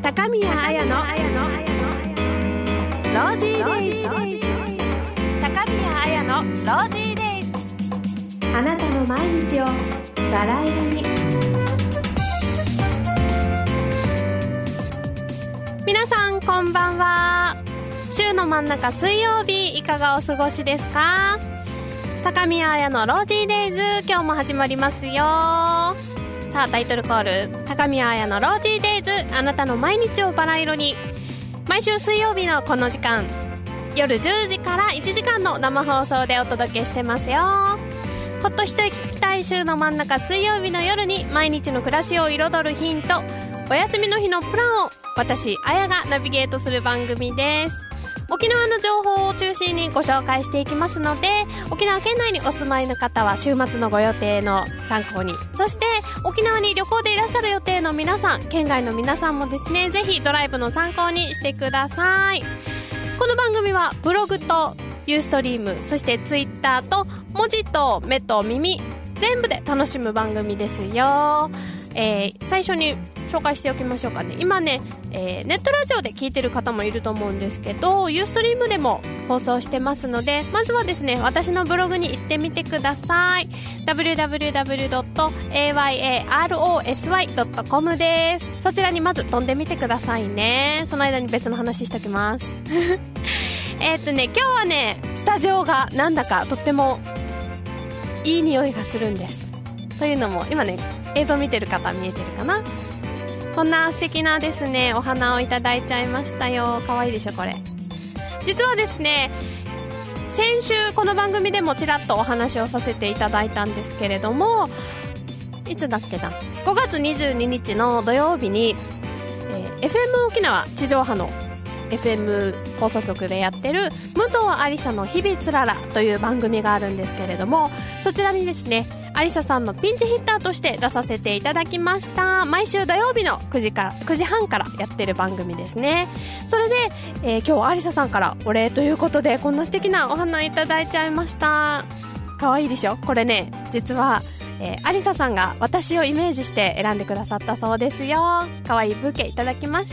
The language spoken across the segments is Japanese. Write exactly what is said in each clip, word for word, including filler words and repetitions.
高宮彩のロージーデイズ。高宮彩のロージーデイズ。あなたの毎日をバラ色に。皆さんこんばんは。週の真ん中水曜日、いかがお過ごしですか？高宮彩のロージーデイズ、今日も始まりますよ。さあ、タイトルコール、高宮彩のロージーデイズ、あなたの毎日をバラ色に。毎週水曜日のこの時間、夜じゅうじからいちじかんの生放送でお届けしてますよ。ほっと一息つきたい週の真ん中水曜日の夜に、毎日の暮らしを彩るヒント、お休みの日のプランを私彩がナビゲートする番組です。沖縄の情報を中心にご紹介していきますので、沖縄県内にお住まいの方は週末のご予定の参考に、そして沖縄に旅行でいらっしゃる予定の皆さん、県外の皆さんもですね、ぜひドライブの参考にしてください。この番組はブログとユーストリーム、そしてツイッターと文字と目と耳全部で楽しむ番組ですよ。えー、最初に紹介しておきましょうかね。今ね、えー、ネットラジオで聞いてる方もいると思うんですけど、ユーストリームでも放送してますので、まずはですね、私のブログに行ってみてください。ダブリューダブリューダブリュードットエーワイエーアールオーエスワイドットコム です。そちらにまず飛んでみてくださいね。その間に別の話しておきますえっとね、今日はね、スタジオがなんだかとってもいい匂いがするんです。というのも、今ね、映像見てる方見えてるかな。こんな素敵なですね、お花をいただいちゃいましたよ。かわいいでしょこれ。実はですね、先週この番組でもちらっとお話をさせていただいたんですけれども、いつだっけな、ごがつにじゅうににちの土曜日に、えー、エフエム 沖縄地上波の エフエム 放送局でやってる武藤ありさの日々つららという番組があるんですけれども、そちらにですね、ありささんのピンチヒッターとして出させていただきました。毎週土曜日のくじからくじはんからやってる番組ですね。それで、えー、今日ありささんからお礼ということで、こんな素敵なお花いただいちゃいました。かわいいでしょこれね。実は、えー、ありささんが私をイメージして選んでくださったそうですよ。かわいいブーケいただきました。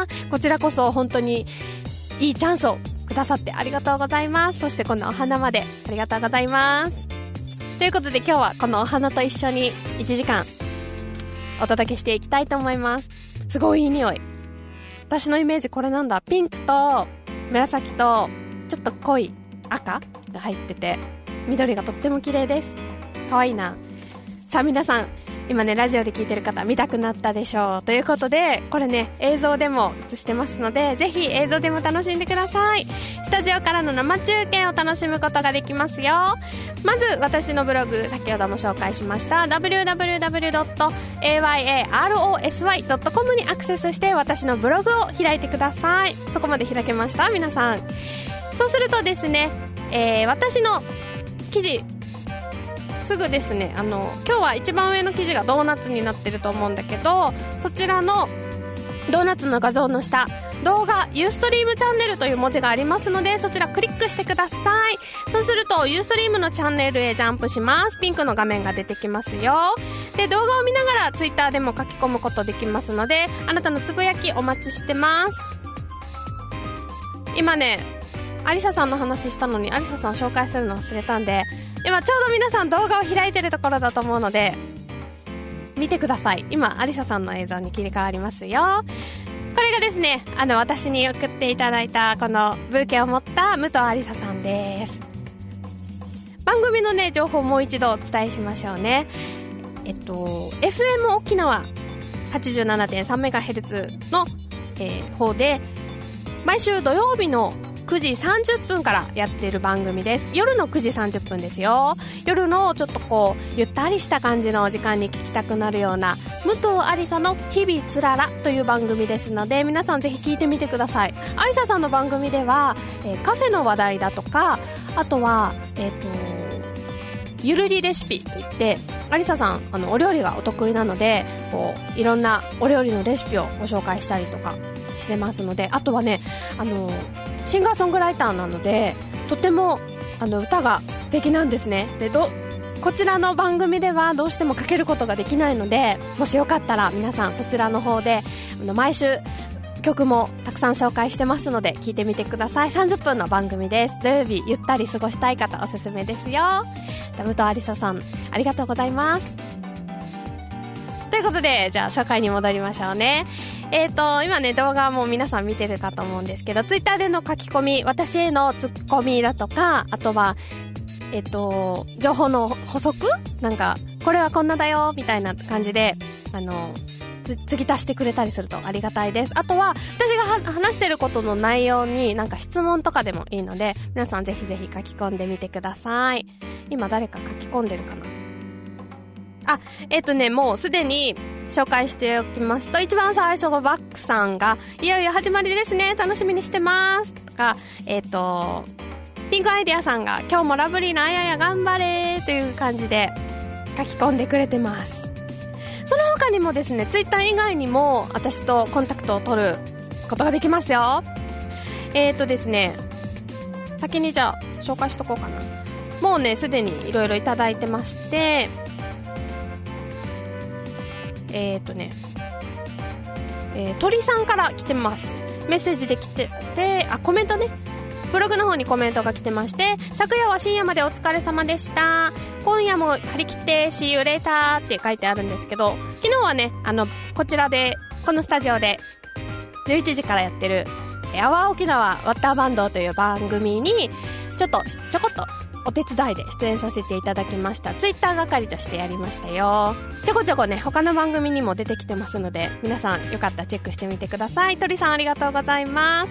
こちらこそ本当にいいチャンスをくださってありがとうございます。そしてこのお花までありがとうございます。ということで、今日はこのお花と一緒にいちじかんお届けしていきたいと思います。すごいいい匂い。私のイメージこれなんだ。ピンクと紫とちょっと濃い赤が入ってて、緑がとっても綺麗です。かわいいな。さあ皆さん、今ね、ラジオで聞いてる方見たくなったでしょう。ということで、これね、映像でも映してますので、ぜひ映像でも楽しんでください。スタジオからの生中継を楽しむことができますよ。まず私のブログ、先ほども紹介しました ダブリューダブリューダブリュードットエーワイエーアールオーエスワイドットコム にアクセスして、私のブログを開いてください。そこまで開けました皆さん。そうするとですね、えー、私の記事すぐですね、あの今日は一番上の記事がドーナツになってると思うんだけど、そちらのドーナツの画像の下、動画ユーストリームチャンネルという文字がありますので、そちらクリックしてください。そうするとユーストリームのチャンネルへジャンプします。ピンクの画面が出てきますよ。で、動画を見ながらツイッターでも書き込むことできますので、あなたのつぶやきお待ちしてます。今ね、アリサさんの話したのにアリサさん紹介するの忘れたんで、今ちょうど皆さん動画を開いてるところだと思うので見てください。今アリサさんの映像に切り替わりますよ。これがですね、あの私に送っていただいたこのブーケを持った武藤ありささんです。番組のね、情報をもう一度お伝えしましょうね。えっと エフエム 沖縄 はちじゅうななてんさんメガヘルツ の、えー、方で毎週土曜日のくじさんじゅっぷんからやっている番組です。夜のくじさんじゅっぷんですよ。夜のちょっとこうゆったりした感じの時間に聞きたくなるような武藤ありさの日々つららという番組ですので、皆さんぜひ聞いてみてください。ありささんの番組では、えー、カフェの話題だとか、あとはえっとゆるりレシピといって、ありささんあのお料理がお得意なので、こういろんなお料理のレシピをご紹介したりとかしてますので、あとはね、あのシンガーソングライターなのでとてもあの歌が素敵なんですね。でどこちらの番組ではどうしてもかけることができないので、もしよかったら皆さんそちらの方であの毎週曲もたくさん紹介してますので聞いてみてください。さんじゅっぷんの番組です。土曜日ゆったり過ごしたい方おすすめですよ。武藤ありささんありがとうございます。ということで、じゃあ紹介に戻りましょうね。えーと今ね動画も皆さん見てるかと思うんですけど、ツイッターでの書き込み、私へのツッコミだとか、あとはえっと情報の補足、なんかこれはこんなだよみたいな感じであのつ継ぎ足してくれたりするとありがたいです。あとは私が話してることの内容になんか質問とかでもいいので、皆さんぜひぜひ書き込んでみてください。今誰か書き込んでるかな。あ、えっとねもうすでに紹介しておきますと、一番最初がバックさんがいよいよ始まりですね、楽しみにしてますとか、えっとピンクアイデアさんが今日もラブリーなあやや頑張れという感じで書き込んでくれてます。その他にもですね、ツイッター以外にも私とコンタクトを取ることができますよ。えーとですね先にじゃあ紹介しとこうかな。もうねすでにいろいろいただいてまして、えーとねえー、鳥さんから来てます。メッセージで来てて、あコメントね、ブログの方にコメントが来てまして、昨夜は深夜までお疲れ様でした、今夜も張り切って See you later って書いてあるんですけど、昨日はねあのこちらでこのスタジオでじゅういちじからやってるアワー沖縄ワッターバンドという番組にちょっとちょこっとお手伝いで出演させていただきました。ツイッター係としてやりましたよ。ちょこちょこね他の番組にも出てきてますので、皆さんよかったらチェックしてみてください。鳥さんありがとうございます。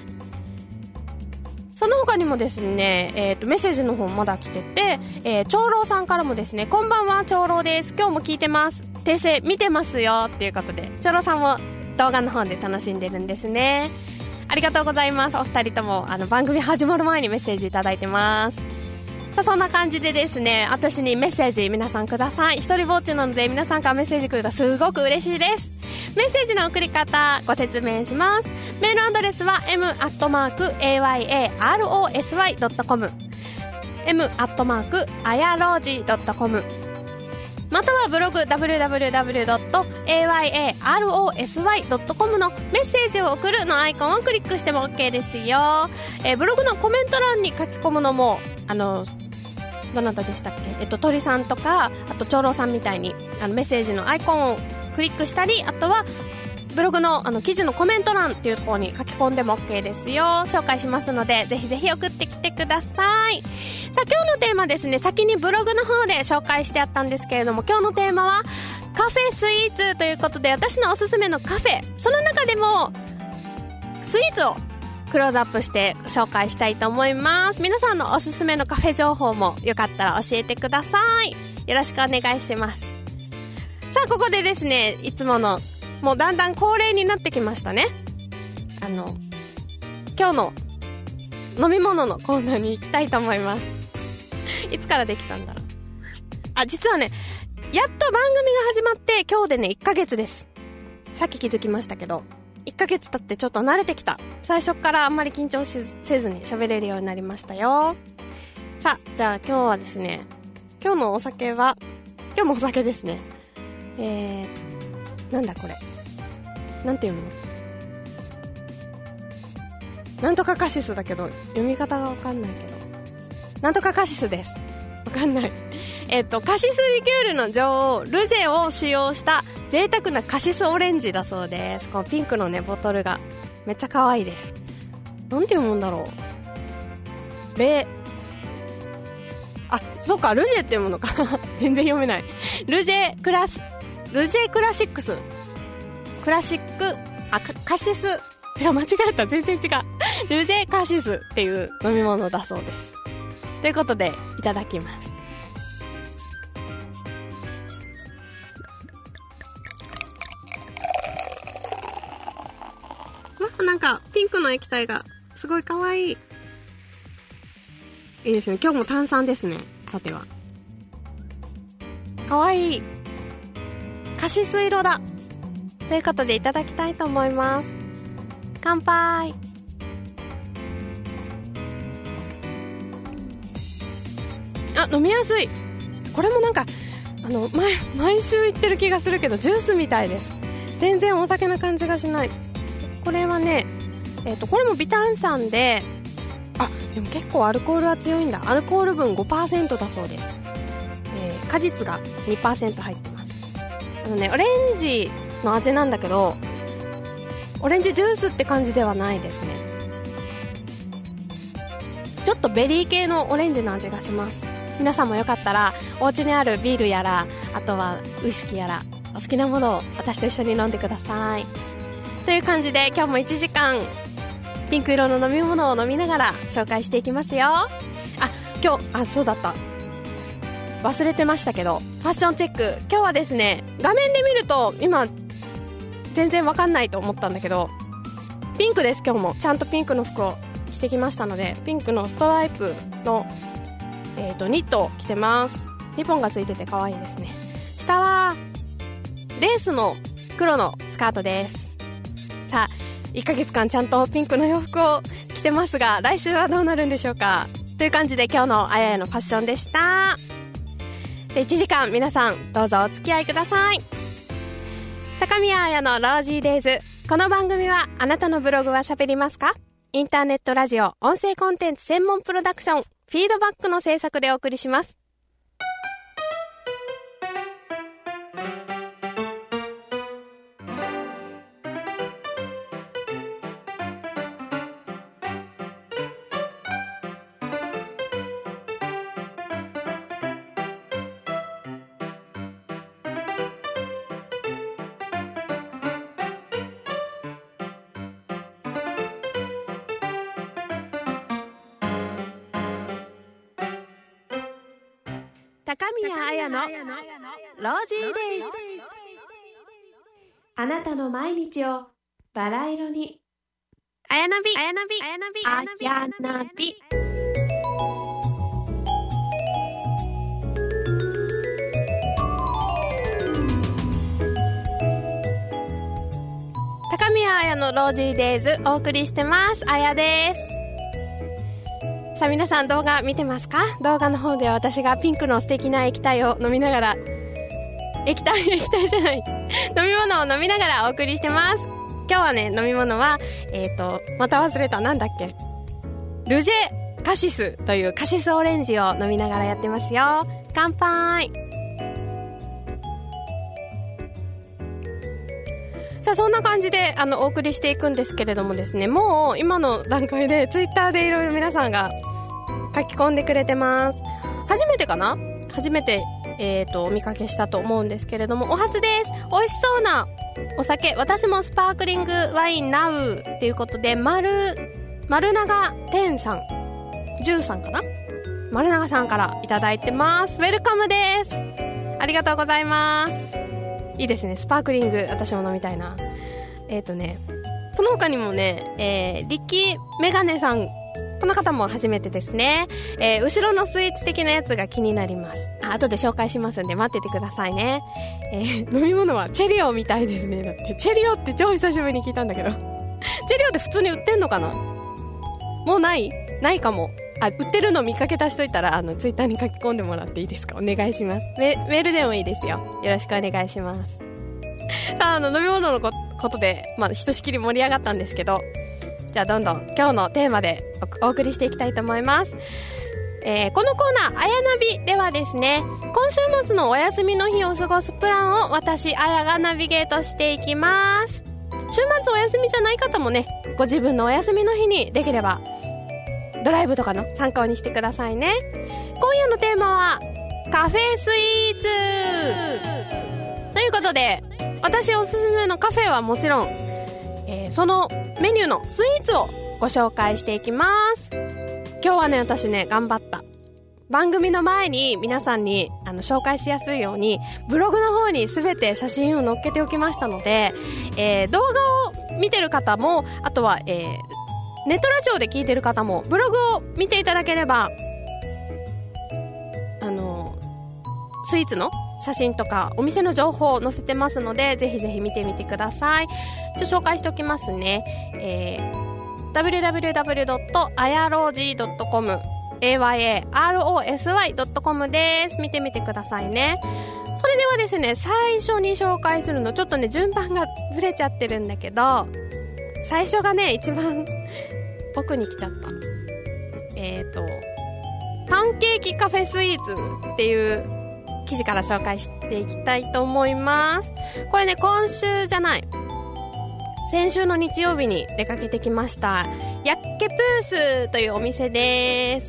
その他にもですね、えー、とメッセージの方まだ来てて、えー、長老さんからもですね、こんばんは長老です、今日も聞いてます、訂正見てますよっていうことで、長老さんも動画の方で楽しんでるんですね。ありがとうございます。お二人ともあの番組始まる前にメッセージいただいてます。さあそんな感じでですね、私にメッセージ皆さんください。一人ぼっちなので皆さんからメッセージくるとすごく嬉しいです。メッセージの送り方ご説明します。メールアドレスは エム アットマーク エーワイエーアールオーエスワイ ドットコム エム アットマーク あやろうじ ドットコム、 またはブログ ダブリューダブリューダブリュー ドット エーワイエーアールオーエスワイ ドットコム のメッセージを送るのアイコンをクリックしても OK ですよ。えー、ブログのコメント欄に書き込むのもあのどなたでしたっけ、えっと鳥さんとかあと長老さんみたいにあのメッセージのアイコンをクリックしたり、あとはブログ の, あの記事のコメント欄っていうところに書き込んでも OK ですよ。紹介しますのでぜひぜひ送ってきてください。さあ今日のテーマですね、先にブログの方で紹介してあったんですけれども、今日のテーマはカフェスイーツということで、私のおすすめのカフェ、その中でもスイーツをクローズアップして紹介したいと思います。皆さんのおすすめのカフェ情報もよかったら教えてください。よろしくお願いします。さあここでですね、いつものもうだんだん恒例になってきましたね、あの今日の飲み物のコーナーに行きたいと思います。いつからできたんだろう。あ、実はねやっと番組が始まって今日でねいっかげつです。さっき気づきましたけどいっかげつ経ってちょっと慣れてきた。最初からあんまり緊張しせずに喋れるようになりましたよ。さあじゃあ今日はですね、今日のお酒は今日もお酒ですね。えー、なんだこれなんて読むの、なんとかカシスだけど読み方がわかんないけど、なんとかカシスです。わかんない。えっとカシスリキュールの女王ルジェを使用した贅沢なカシスオレンジだそうです。このピンクのねボトルがめっちゃ可愛いです。なんて読むんだろう。レあ、そうかルジェって読むのか全然読めない。ルジェクラシルジェクラシックスクラシックあカシス違う間違えた全然違うルジェカシスっていう飲み物だそうです。ということでいただきます。わ、なんかピンクの液体がすごいかわいい。いいですね。今日も炭酸ですね。さてはかわいいカシス色だ。ということでいただきたいと思います。乾杯。あ、飲みやすい。これもなんかあの 毎, 毎週言ってる気がするけどジュースみたいです。全然お酒な感じがしない。ここれはね、えーと、これも微炭酸で、あ、でも結構アルコールは強いんだ。アルコール分 ごパーセント だそうです。えー、果実が にパーセント 入ってます。あのね、オレンジの味なんだけど、オレンジジュースって感じではないですね。ちょっとベリー系のオレンジの味がします。皆さんもよかったらお家にあるビールやら、あとはウイスキーやら、お好きなものを私と一緒に飲んでください。という感じで今日もいちじかんピンク色の飲み物を飲みながら紹介していきますよ。あ、今日、あ、そうだった、忘れてましたけど、ファッションチェック。今日はですね、画面で見ると今全然わかんないと思ったんだけど、ピンクです。今日もちゃんとピンクの服を着てきましたので、ピンクのストライプの、えーと、ニットを着てます。リボンがついてて可愛いですね。下はレースの黒のスカートです。さあ、いっかげつかんちゃんとピンクの洋服を着てますが、来週はどうなるんでしょうか。という感じで今日のあややのファッションでした。で、いちじかん皆さんどうぞお付き合いください。高宮あやのロージーデイズ。この番組は、あなたのブログは喋りますか？インターネットラジオ音声コンテンツ専門プロダクションフィードバックの制作でお送りします。高宮彩のロージーデイズ。あなたの毎日をバラ色に。あやなびあやなびあやなびあやなび。高宮彩のロージーデイズお送りしてます。あやです。さあ皆さん、動画見てますか？動画の方では私がピンクの素敵な液体を飲みながら、液体液体じゃない飲み物を飲みながらお送りしてます。今日はね、飲み物はえーとまた忘れた、なんだっけ、ルジェカシスというカシスオレンジを飲みながらやってますよ。乾杯。さあ、そんな感じであのお送りしていくんですけれどもですね、もう今の段階でツイッターでいろいろ皆さんが書き込んでくれてます。初めてかな初めて、えーとお見かけしたと思うんですけれども、お初です。美味しそうなお酒、私もスパークリングワインナウっていうことで、丸丸長天さんじゅうさんかな、丸長さんからいただいてます。ウェルカムです。ありがとうございます。いいですね、スパークリング、私も飲みたいな。えっとね、その他にもね、えー、リッキーメガネさん、この方も初めてですね。えー、後ろのスイーツ的なやつが気になります。あ、後で紹介しますんで待っててくださいね。えー、飲み物はチェリオみたいですね。だってチェリオって超久しぶりに聞いたんだけどチェリオって普通に売ってんのかな？もうないないかも。あ、売ってるの見かけた人いたら、あのツイッターに書き込んでもらっていいですか？お願いします。メ, メールでもいいですよ。よろしくお願いします。さあ、あの飲み物の こ, ことで、まあ、ひとしきり盛り上がったんですけど、じゃあどんどん今日のテーマで お, お送りしていきたいと思います。えー、このコーナー、あやナビではですね、今週末のお休みの日を過ごすプランを私、あやがナビゲートしていきます。週末お休みじゃない方もね、ご自分のお休みの日にできればドライブとかの参考にしてくださいね。今夜のテーマはカフェスイーツということで、私おすすめのカフェはもちろん、えー、そのメニューのスイーツをご紹介していきます。今日はね、私ね、頑張った。番組の前に皆さんにあの紹介しやすいようにブログの方に全て写真を載っけておきましたので、えー、動画を見てる方も、あとは、えー、ネットラジオで聞いてる方もブログを見ていただければ、あのスイーツの写真とかお店の情報を載せてますので、ぜひぜひ見てみてください。ちょっと紹介しておきますね。えー、ダブリューダブリューダブリュードットあやろうじドットコム エーワイエーアールオーエスワイドットコム です。見てみてくださいね。それではですね、最初に紹介するの、ちょっとね順番がずれちゃってるんだけど、 最初がね一番奥に来ちゃった。えーとパンケーキカフェスイーツっていう記事から紹介していきたいと思います。これね今週じゃない先週の日曜日に出かけてきましたヤッケプースというお店です。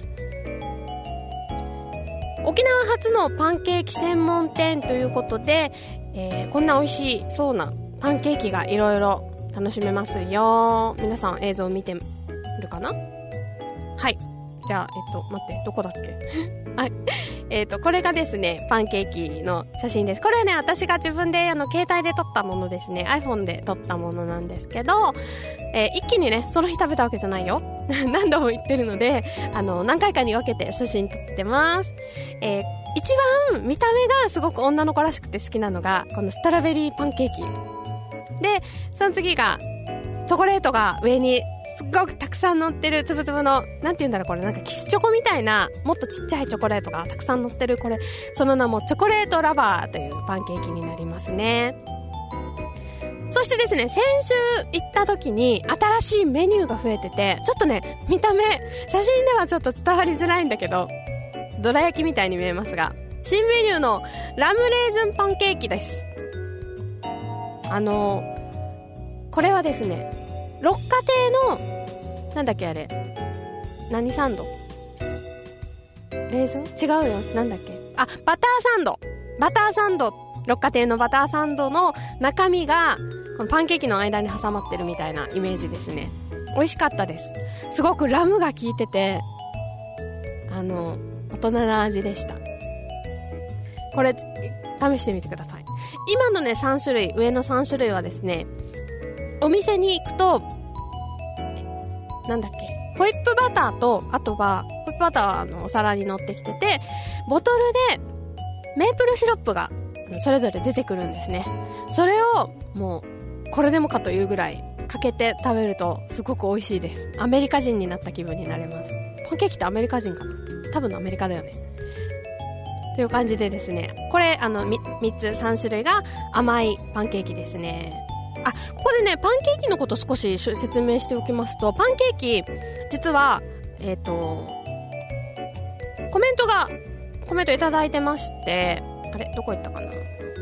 沖縄初のパンケーキ専門店ということで、えー、こんな美味しそうなパンケーキがいろいろ楽しめますよ。皆さん映像見てるかな。はい、じゃあえっと待ってどこだっけはいえっとこれがですねパンケーキの写真です。これはね私が自分であの携帯で撮ったものですね。 iPhone で撮ったものなんですけど、えー、一気にねその日食べたわけじゃないよ何度も言ってるのであの何回かに分けて写真撮ってます。えー、一番見た目がすごく女の子らしくて好きなのがこのストロベリーパンケーキで、その次がチョコレートが上にすっごくたくさん乗ってるつぶつぶのなんていうんだろうこれなんかキスチョコみたいなもっとちっちゃいチョコレートがたくさん乗ってるこれその名もチョコレートラバーというパンケーキになりますね。そしてですね先週行った時に新しいメニューが増えててちょっとね見た目写真ではちょっと伝わりづらいんだけどどら焼きみたいに見えますが新メニューのラムレーズンパンケーキです。あのこれはですね六花亭のなんだっけあれ何サンドレーズン違うよなんだっけあバターサンドバターサンド六花亭のバターサンドの中身がこのパンケーキの間に挟まってるみたいなイメージですね。美味しかったです。すごくラムが効いててあの大人な味でした。これ試してみてください。今のねさん種類上のさん種類はですねお店に行くとなんだっけホイップバターとあとはホイップバターはあのお皿に乗ってきててボトルでメープルシロップがそれぞれ出てくるんですね。それをもうこれでもかというぐらいかけて食べるとすごく美味しいです。アメリカ人になった気分になれます。パンケーキってアメリカ人かな多分アメリカだよねという感じでですねこれあの 3, 3つさん種類が甘いパンケーキですね。あここでねパンケーキのこと少し説明しておきますとパンケーキ実はえっとコメントがコメントいただいてましてあれどこ行ったかな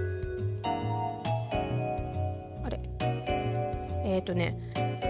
あれえっとね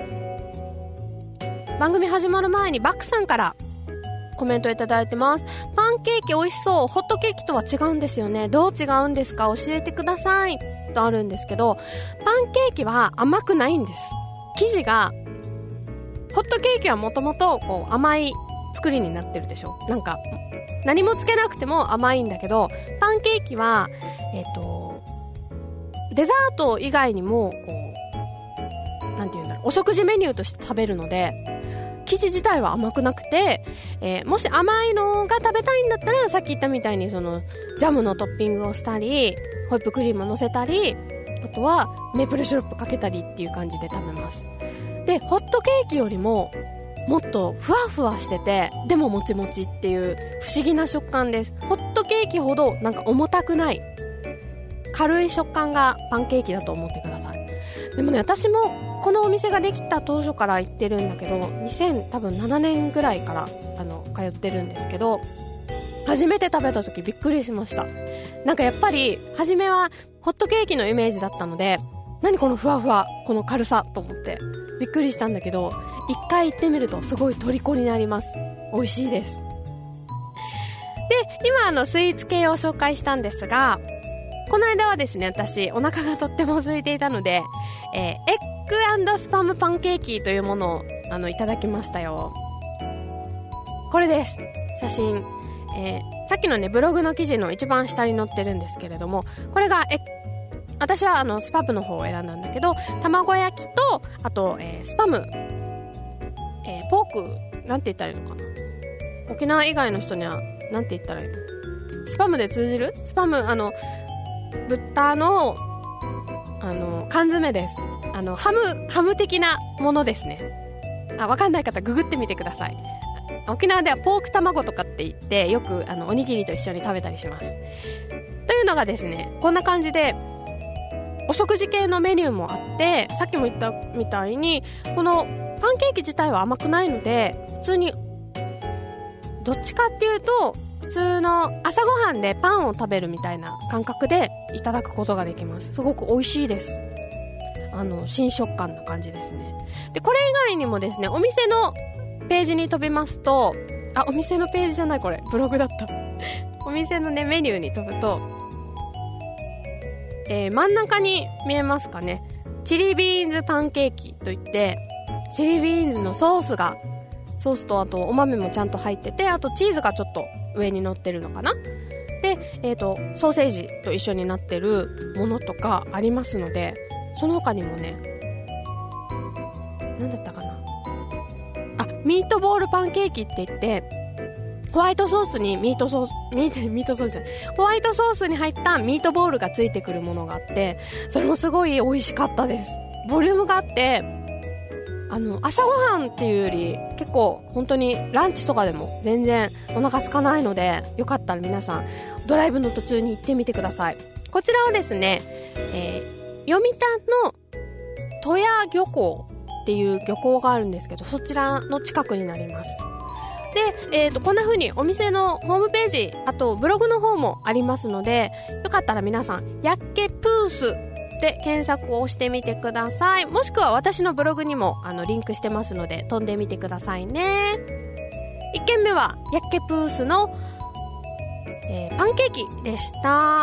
番組始まる前にバックさんからコメントいただいてます。パンケーキ美味しそうホットケーキとは違うんですよねどう違うんですか教えてくださいとあるんですけどパンケーキは甘くないんです。生地がホットケーキはもともと甘い作りになってるでしょ。なんか何もつけなくても甘いんだけどパンケーキはえっとデザート以外にもこうなんていうんだろうお食事メニューとして食べるので生地自体は甘くなくて、えー、もし甘いのが食べたいんだったらさっき言ったみたいにそのジャムのトッピングをしたりホイップクリームを乗せたりあとはメープルシロップかけたりっていう感じで食べます。でホットケーキよりももっとふわふわしててでももちもちっていう不思議な食感です。ホットケーキほどなんか重たくない軽い食感がパンケーキだと思ってください。でもね私もこのお店ができた当初から行ってるんだけどにせんななねんぐらいからあの通ってるんですけど初めて食べた時びっくりしました。なんかやっぱり初めはホットケーキのイメージだったので何このふわふわこの軽さと思ってびっくりしたんだけど一回行ってみるとすごい虜になります。美味しいです。で今あのスイーツ系を紹介したんですがこの間はですね私お腹がとっても空いていたので、えー、エッグ&スパムパンケーキというものをあのいただきましたよ。これです写真、えー、さっきのねブログの記事の一番下に載ってるんですけれどもこれがえ私はあのスパムの方を選んだんだけど卵焼きとあと、えー、スパム、えー、ポークなんて言ったらいいのかな沖縄以外の人にはなんて言ったらいいのスパムで通じるスパムあの豚のあの缶詰です。あのハムハム的なものですね。あ分かんない方ググってみてください。沖縄ではポーク卵とかって言ってよくあのおにぎりと一緒に食べたりします。というのがですねこんな感じでお食事系のメニューもあって、さっきも言ったみたいにこのパンケーキ自体は甘くないので、普通にどっちかっていうと普通の朝ごはんでパンを食べるみたいな感覚でいただくことができます。すごく美味しいです。あの新食感な感じですね。でこれ以外にもですね、お店のページに飛びますと、あ、お店のページじゃない、これブログだったお店のねメニューに飛ぶと、えー、真ん中に見えますかね、チリビーンズパンケーキといって、チリビーンズのソースがソースとあとお豆もちゃんと入ってて、あとチーズがちょっと上に乗ってるのかな。で、えーと、ソーセージと一緒になってるものとかありますので、その他にもね、何だったかなあ、ミートボールパンケーキって言って、ホワイトソースにミートソースミート、ミートソースじゃないホワイトソースに入ったミートボールがついてくるものがあって、それもすごい美味しかったです。ボリュームがあって、あの朝ごはんっていうより結構本当にランチとかでも全然お腹空かないので、よかったら皆さんドライブの途中に行ってみてください。こちらはですね、えー、読谷の戸谷漁港っていう漁港があるんですけど、そちらの近くになります。で、えーと、こんな風にお店のホームページ、あとブログの方もありますので、よかったら皆さんやっけプースで検索をしてみてください。もしくは私のブログにもあのリンクしてますので飛んでみてくださいね。いっけんめはやっけプースの、えー、パンケーキでした。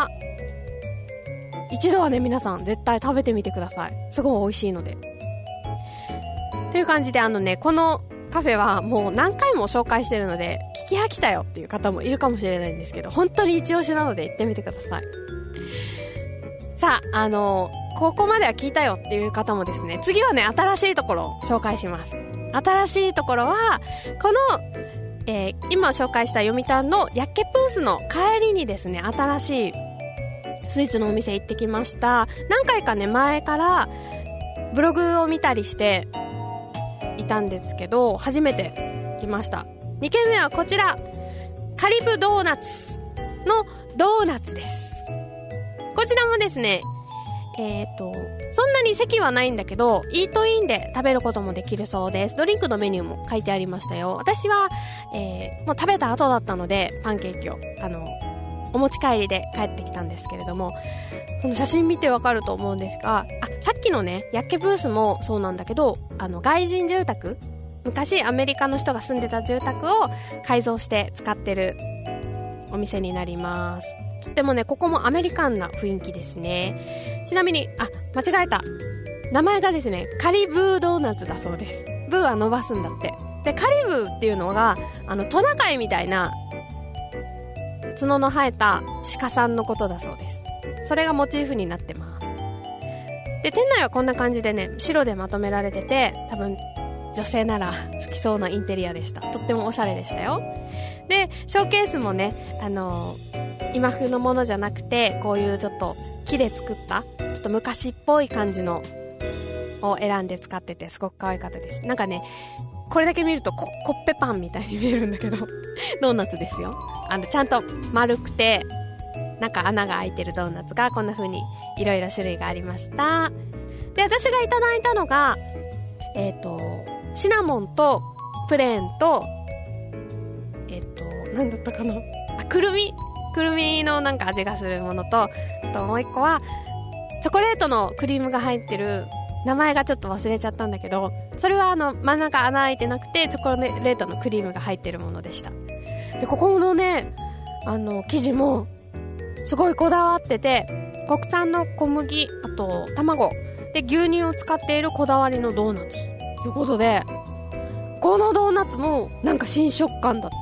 一度はね皆さん絶対食べてみてください。すごい美味しいので。という感じで、あのねこのカフェはもう何回も紹介してるので聞き飽きたよっていう方もいるかもしれないんですけど、本当に一押しなので行ってみてください。さあ、あのここまでは聞いたよっていう方もですね、次はね新しいところを紹介します。新しいところはこの、えー、今紹介した読谷のやっけプースの帰りにですね、新しいスイーツのお店行ってきました。何回かね前からブログを見たりしていたんですけど、初めて来ました。にけんめはこちら、カリブドーナツのドーナツです。こちらもですね、えーと、そんなに席はないんだけどイートインで食べることもできるそうです。ドリンクのメニューも書いてありましたよ。私は、えー、もう食べた後だったのでパンケーキをあのお持ち帰りで帰ってきたんですけれども、この写真見てわかると思うんですが、あ、さっきのねやっけブースもそうなんだけど、あの外人住宅、昔アメリカの人が住んでた住宅を改造して使ってるお店になります。とってもねここもアメリカンな雰囲気ですね。ちなみに、あ、間違えた、名前がですねカリブードーナツだそうです。ブーは伸ばすんだって。でカリブーっていうのがあのトナカイみたいな角の生えた鹿さんのことだそうです。それがモチーフになってます。で店内はこんな感じでね白でまとめられてて、多分女性なら好きそうなインテリアでした。とってもおしゃれでしたよ。でショーケースもね、あのー、今風のものじゃなくて、こういうちょっと木で作ったちょっと昔っぽい感じのを選んで使ってて、すごく可愛かったです。なんかねこれだけ見ると コ, コッペパンみたいに見えるんだけどドーナツですよ。あのちゃんと丸くてなんか穴が開いてるドーナツがこんな風にいろいろ種類がありました。で私がいただいたのがえっ、ー、とシナモンとプレーンとえっ、ー、と何だったかなあくるみくるみのなんか味がするものと、あともう一個はチョコレートのクリームが入ってる、名前がちょっと忘れちゃったんだけど、それはあの真ん中穴開いてなくてチョコレートのクリームが入ってるものでした。でここのねあの生地もすごいこだわってて、国産の小麦、あと卵で牛乳を使っているこだわりのドーナツということで、このドーナツもなんか新食感だった。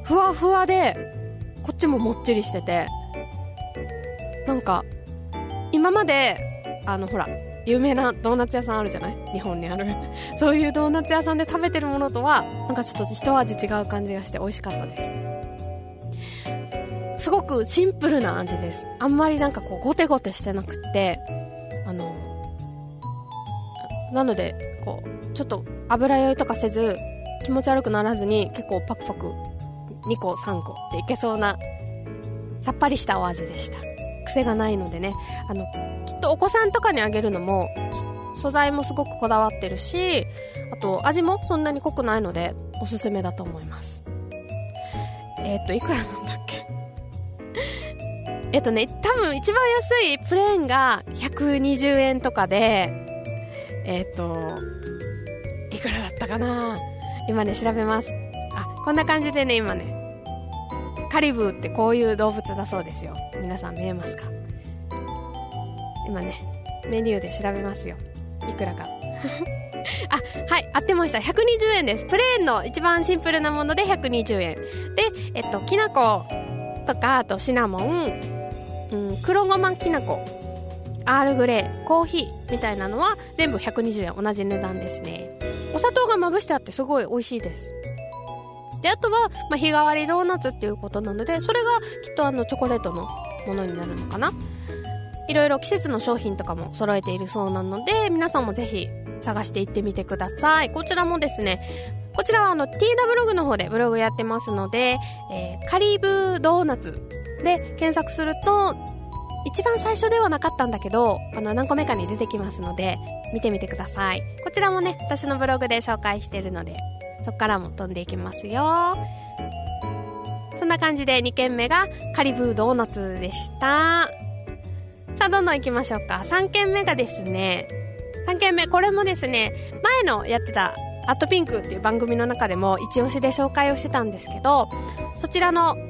ふわふわでこっちももっちりしてて、なんか今まであのほら有名なドーナツ屋さんあるじゃない、日本にあるそういうドーナツ屋さんで食べてるものとはなんかちょっと一味違う感じがして美味しかったです。すごくシンプルな味です。あんまりなんかこうゴテゴテしてなくって、あのなのでこうちょっと油酔いとかせず気持ち悪くならずに、結構パクパクにこさんこっていけそうなさっぱりしたお味でした。 癖がないのでね、あのきっとお子さんとかにあげるのも素材もすごくこだわってるし、あと味もそんなに濃くないのでおすすめだと思います。えっといくらなんだっけえっとね多分一番安いプレーンがひゃくにじゅうえんとかで、えっといくらだったかな、今ね調べます。あ、こんな感じでね、今ねカリブーってこういう動物だそうですよ。皆さん見えますか？今ねメニューで調べますよ、いくらかあ、はい、合ってました。ひゃくにじゅうえんです。プレーンの一番シンプルなものでひゃくにじゅうえんで、えっときな粉とか、あとシナモン、うん、黒ごまきな粉、アールグレー、コーヒーみたいなのは全部ひゃくにじゅうえん、同じ値段ですね。お砂糖がまぶしてあってすごい美味しいです。であとは、まあ、日替わりドーナツっていうことなので、それがきっとあのチョコレートのものになるのかな。いろいろ季節の商品とかも揃えているそうなので、皆さんもぜひ探していってみてください。こちらもですね、こちらはあの ティーダブログの方でブログやってますので、えー、カリブドーナツで検索すると一番最初ではなかったんだけど、あの何個目かに出てきますので見てみてください。こちらもね私のブログで紹介してるので、そこからも飛んでいきますよ。そんな感じでに軒目がカリブードーナツでした。さあどんどん行きましょうか。さん軒目がですね、さん軒目これもですね、前のやってたアットピンクっていう番組の中でも一押しで紹介をしてたんですけど、そちらの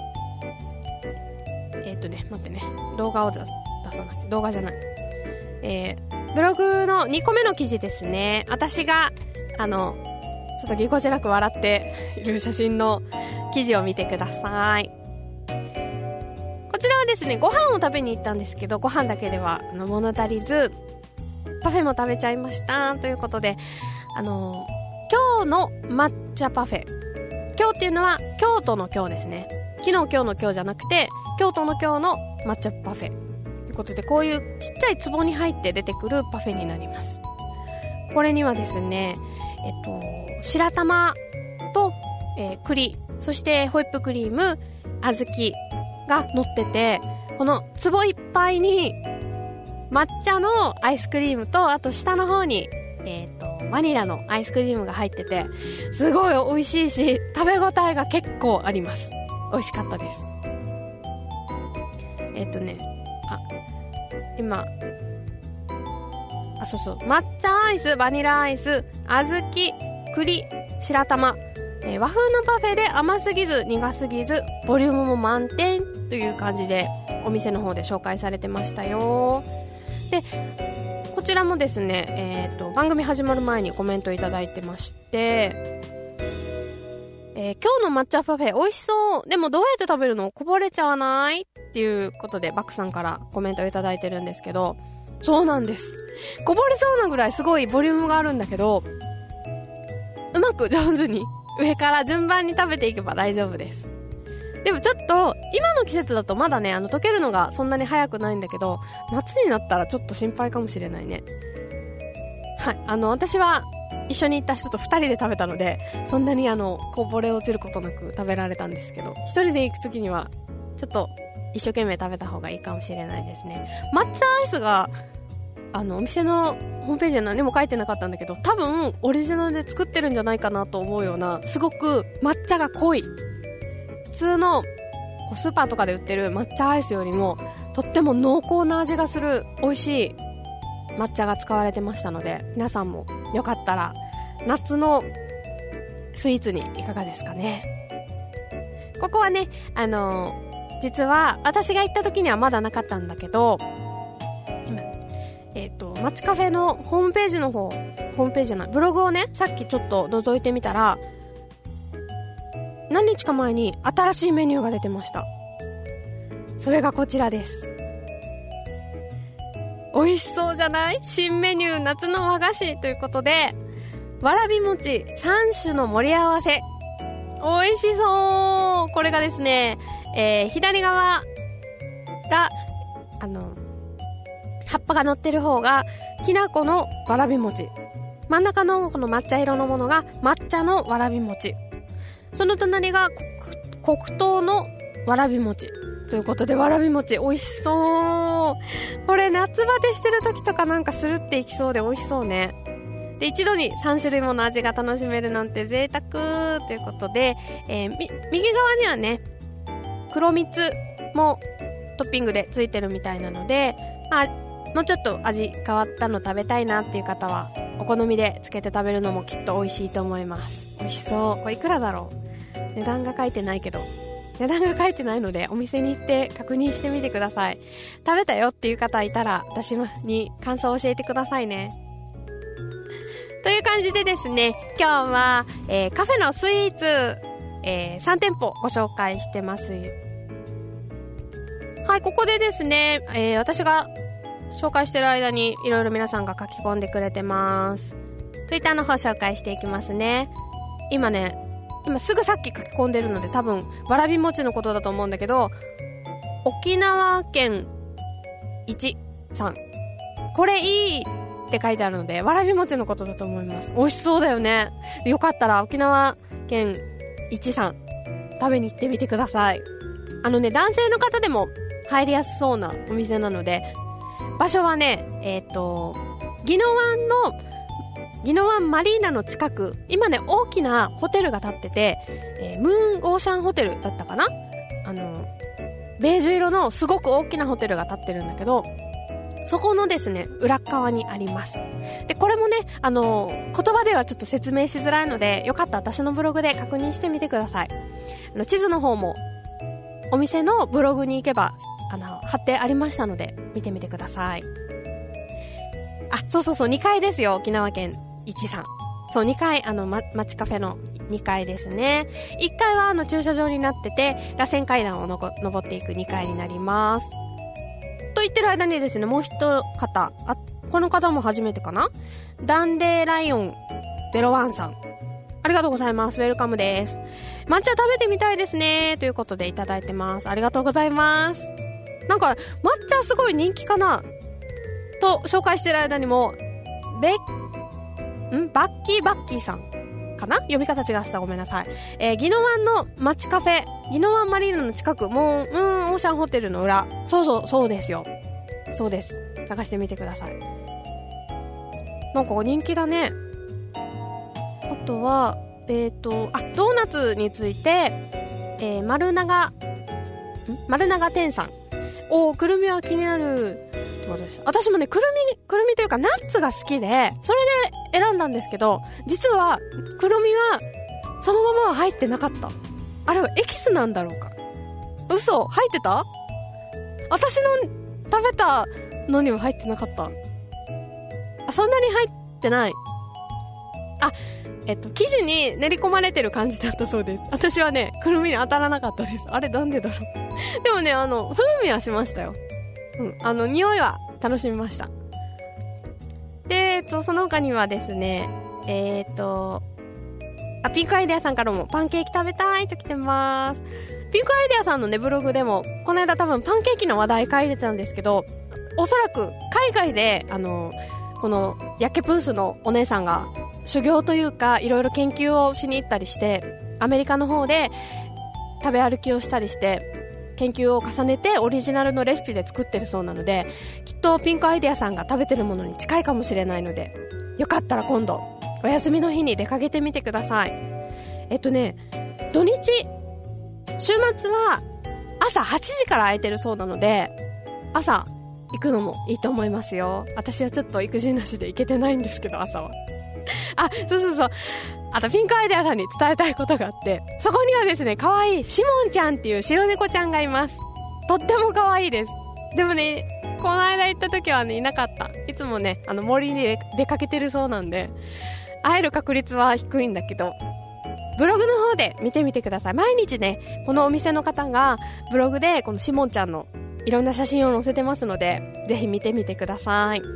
えっとね待ってね動画を出さない動画じゃないえー、ブログのにこめの記事ですね。私があのちょっとぎこちなく笑っている写真の記事を見てください。こちらはですね、ご飯を食べに行ったんですけど、ご飯だけではあの物足りずパフェも食べちゃいましたということで、あの今日の抹茶パフェ、今日っていうのは京都の今日ですね。昨日今日の今日じゃなくて京都の今日の抹茶パフェということで、こういうちっちゃい壺に入って出てくるパフェになります。これにはですね、えっと白玉と、えー、栗、そしてホイップクリーム、小豆が乗ってて、この壺いっぱいに抹茶のアイスクリームと、あと下の方に、えー、とバニラのアイスクリームが入ってて、すごい美味しいし食べ応えが結構あります。美味しかったです。えっとねあ今あそうそう抹茶アイス、バニラアイス、小豆、栗、白玉、えー、和風のパフェで甘すぎず苦すぎずボリュームも満点という感じでお店の方で紹介されてましたよ。でこちらもですね、えー、と番組始まる前にコメントいただいてまして、えー、今日の抹茶パフェ美味しそう、でもどうやって食べるの、こぼれちゃわないっていうことでバックさんからコメントいただいてるんですけど、そうなんです。こぼれそうなぐらいすごいボリュームがあるんだけど、うまく上手に上から順番に食べていけば大丈夫です。でもちょっと今の季節だとまだね、あの溶けるのがそんなに早くないんだけど、夏になったらちょっと心配かもしれないね。はい、あの私は一緒に行った人とふたりで食べたので、そんなにあのこぼれ落ちることなく食べられたんですけど、一人で行くときにはちょっと一生懸命食べた方がいいかもしれないですね。抹茶アイスがあのお店のホームページに何も書いてなかったんだけど、多分オリジナルで作ってるんじゃないかなと思うような、すごく抹茶が濃い、普通のスーパーとかで売ってる抹茶アイスよりもとっても濃厚な味がする美味しい抹茶が使われてましたので、皆さんもよかったら夏のスイーツにいかがですかね。ここはね、あのー、実は私が行った時にはまだなかったんだけど、今えっとマッチカフェのホームページの方、ホームページじゃないブログをね、さっきちょっと覗いてみたら、何日か前に新しいメニューが出てました。それがこちらです。美味しそうじゃない？新メニュー夏の和菓子ということで、わらび餅さん種の盛り合わせ、美味しそう。これがですね、えー、左側があの葉っぱが乗ってる方がきな粉のわらび餅、真ん中のこの抹茶色のものが抹茶のわらび餅、その隣が黒糖のわらび餅、 ということで、わらび餅美味しそう。これ夏バテしてる時とかなんかスルっていきそうで美味しそうね。で、一度にさん種類もの味が楽しめるなんて贅沢ということで、えー、み右側にはね黒蜜もトッピングでついてるみたいなので、まあ、もうちょっと味変わったの食べたいなっていう方はお好みでつけて食べるのもきっと美味しいと思います。美味しそう。これいくらだろう。値段が書いてないけど、値段が書いてないのでお店に行って確認してみてください。食べたよっていう方いたら私に感想を教えてくださいね。という感じでですね、今日は、えー、カフェのスイーツ、えー、さん店舗ご紹介してます。はい、ここでですね、えー、私が紹介してる間にいろいろ皆さんが書き込んでくれてます。ツイッターの方紹介していきますね。今ね、今すぐさっき書き込んでるので多分わらび餅のことだと思うんだけど、沖縄県いちさん、これいいって書いてあるのでわらび餅のことだと思います。美味しそうだよね。よかったら沖縄県いちさん食べに行ってみてください。あのね、男性の方でも入りやすそうなお店なので、場所はね、えっと宜野湾の宜野湾マリーナの近く、今ね大きなホテルが建ってて、えー、ムーンオーシャンホテルだったかな、あのベージュ色のすごく大きなホテルが建ってるんだけど、そこのですね裏側にあります。でこれもね、あの言葉ではちょっと説明しづらいので、よかったら私のブログで確認してみてください。あの地図の方もお店のブログに行けばあの貼ってありましたので見てみてください。あ、そうそうそう、にかいですよ、沖縄県いちさん。そう、にかい、あの、ま、町カフェのにかいですね。いっかいはあの駐車場になってて、螺旋階段をのこ登っていくにかいになります。と言ってる間にですね、もう一方、あ、この方も初めてかな、ダンデーライオンゼロワンさん、ありがとうございます。ウェルカムです。抹茶食べてみたいですねということでいただいてます。ありがとうございます。なんか抹茶すごい人気かなと紹介してる間にも、ベんバッキーバッキーさんかな、読み方違ってた、ごめんなさい。えー、宜野湾の街カフェ、宜野湾マリーナの近く、もう、うん、オーシャンホテルの裏、そうそう、そうですよ、そうです。探してみてください。なんか人気だね。あとはえっとあドーナツについて、えー、丸長ん丸長店さん、おー、くるみは気になる。私もね、くるみくるみというかナッツが好きで、それで選んだんですけど、実はくるみはそのままは入ってなかった。あれはエキスなんだろうか。嘘、入ってた？私の食べたのには入ってなかった。あ、そんなに入ってない。あ、えっと生地に練り込まれてる感じだったそうです。私はね、くるみに当たらなかったです。あれ、なんでだろう。でもね、あの風味はしましたよ。うん、あの匂いは楽しみました。で、えっと、その他にはですね、えー、っとあピンクアイデアさんからもパンケーキ食べたいと来てます。ピンクアイデアさんのねブログでもこの間多分パンケーキの話題書いてたんですけど、おそらく海外であのこのヤッケプースのお姉さんが修行というかいろいろ研究をしに行ったりして、アメリカの方で食べ歩きをしたりして研究を重ねてオリジナルのレシピで作ってるそうなので、きっとピンクアイデアさんが食べてるものに近いかもしれないので、よかったら今度お休みの日に出かけてみてください。えっとね土日週末は朝はちじから空いてるそうなので、朝行くのもいいと思いますよ。私はちょっと育児なしで行けてないんですけど、朝はあ、そうそうそう、あとピンクアイデアさんに伝えたいことがあって、そこにはですね、可愛いシモンちゃんっていう白猫ちゃんがいます。とっても可愛いです。でもね、この間行った時はね、いなかった。いつもね、あの森に出かけてるそうなんで会える確率は低いんだけど、ブログの方で見てみてください。毎日ね、このお店の方がブログでこのシモンちゃんのいろんな写真を載せてますので、ぜひ見てみてください。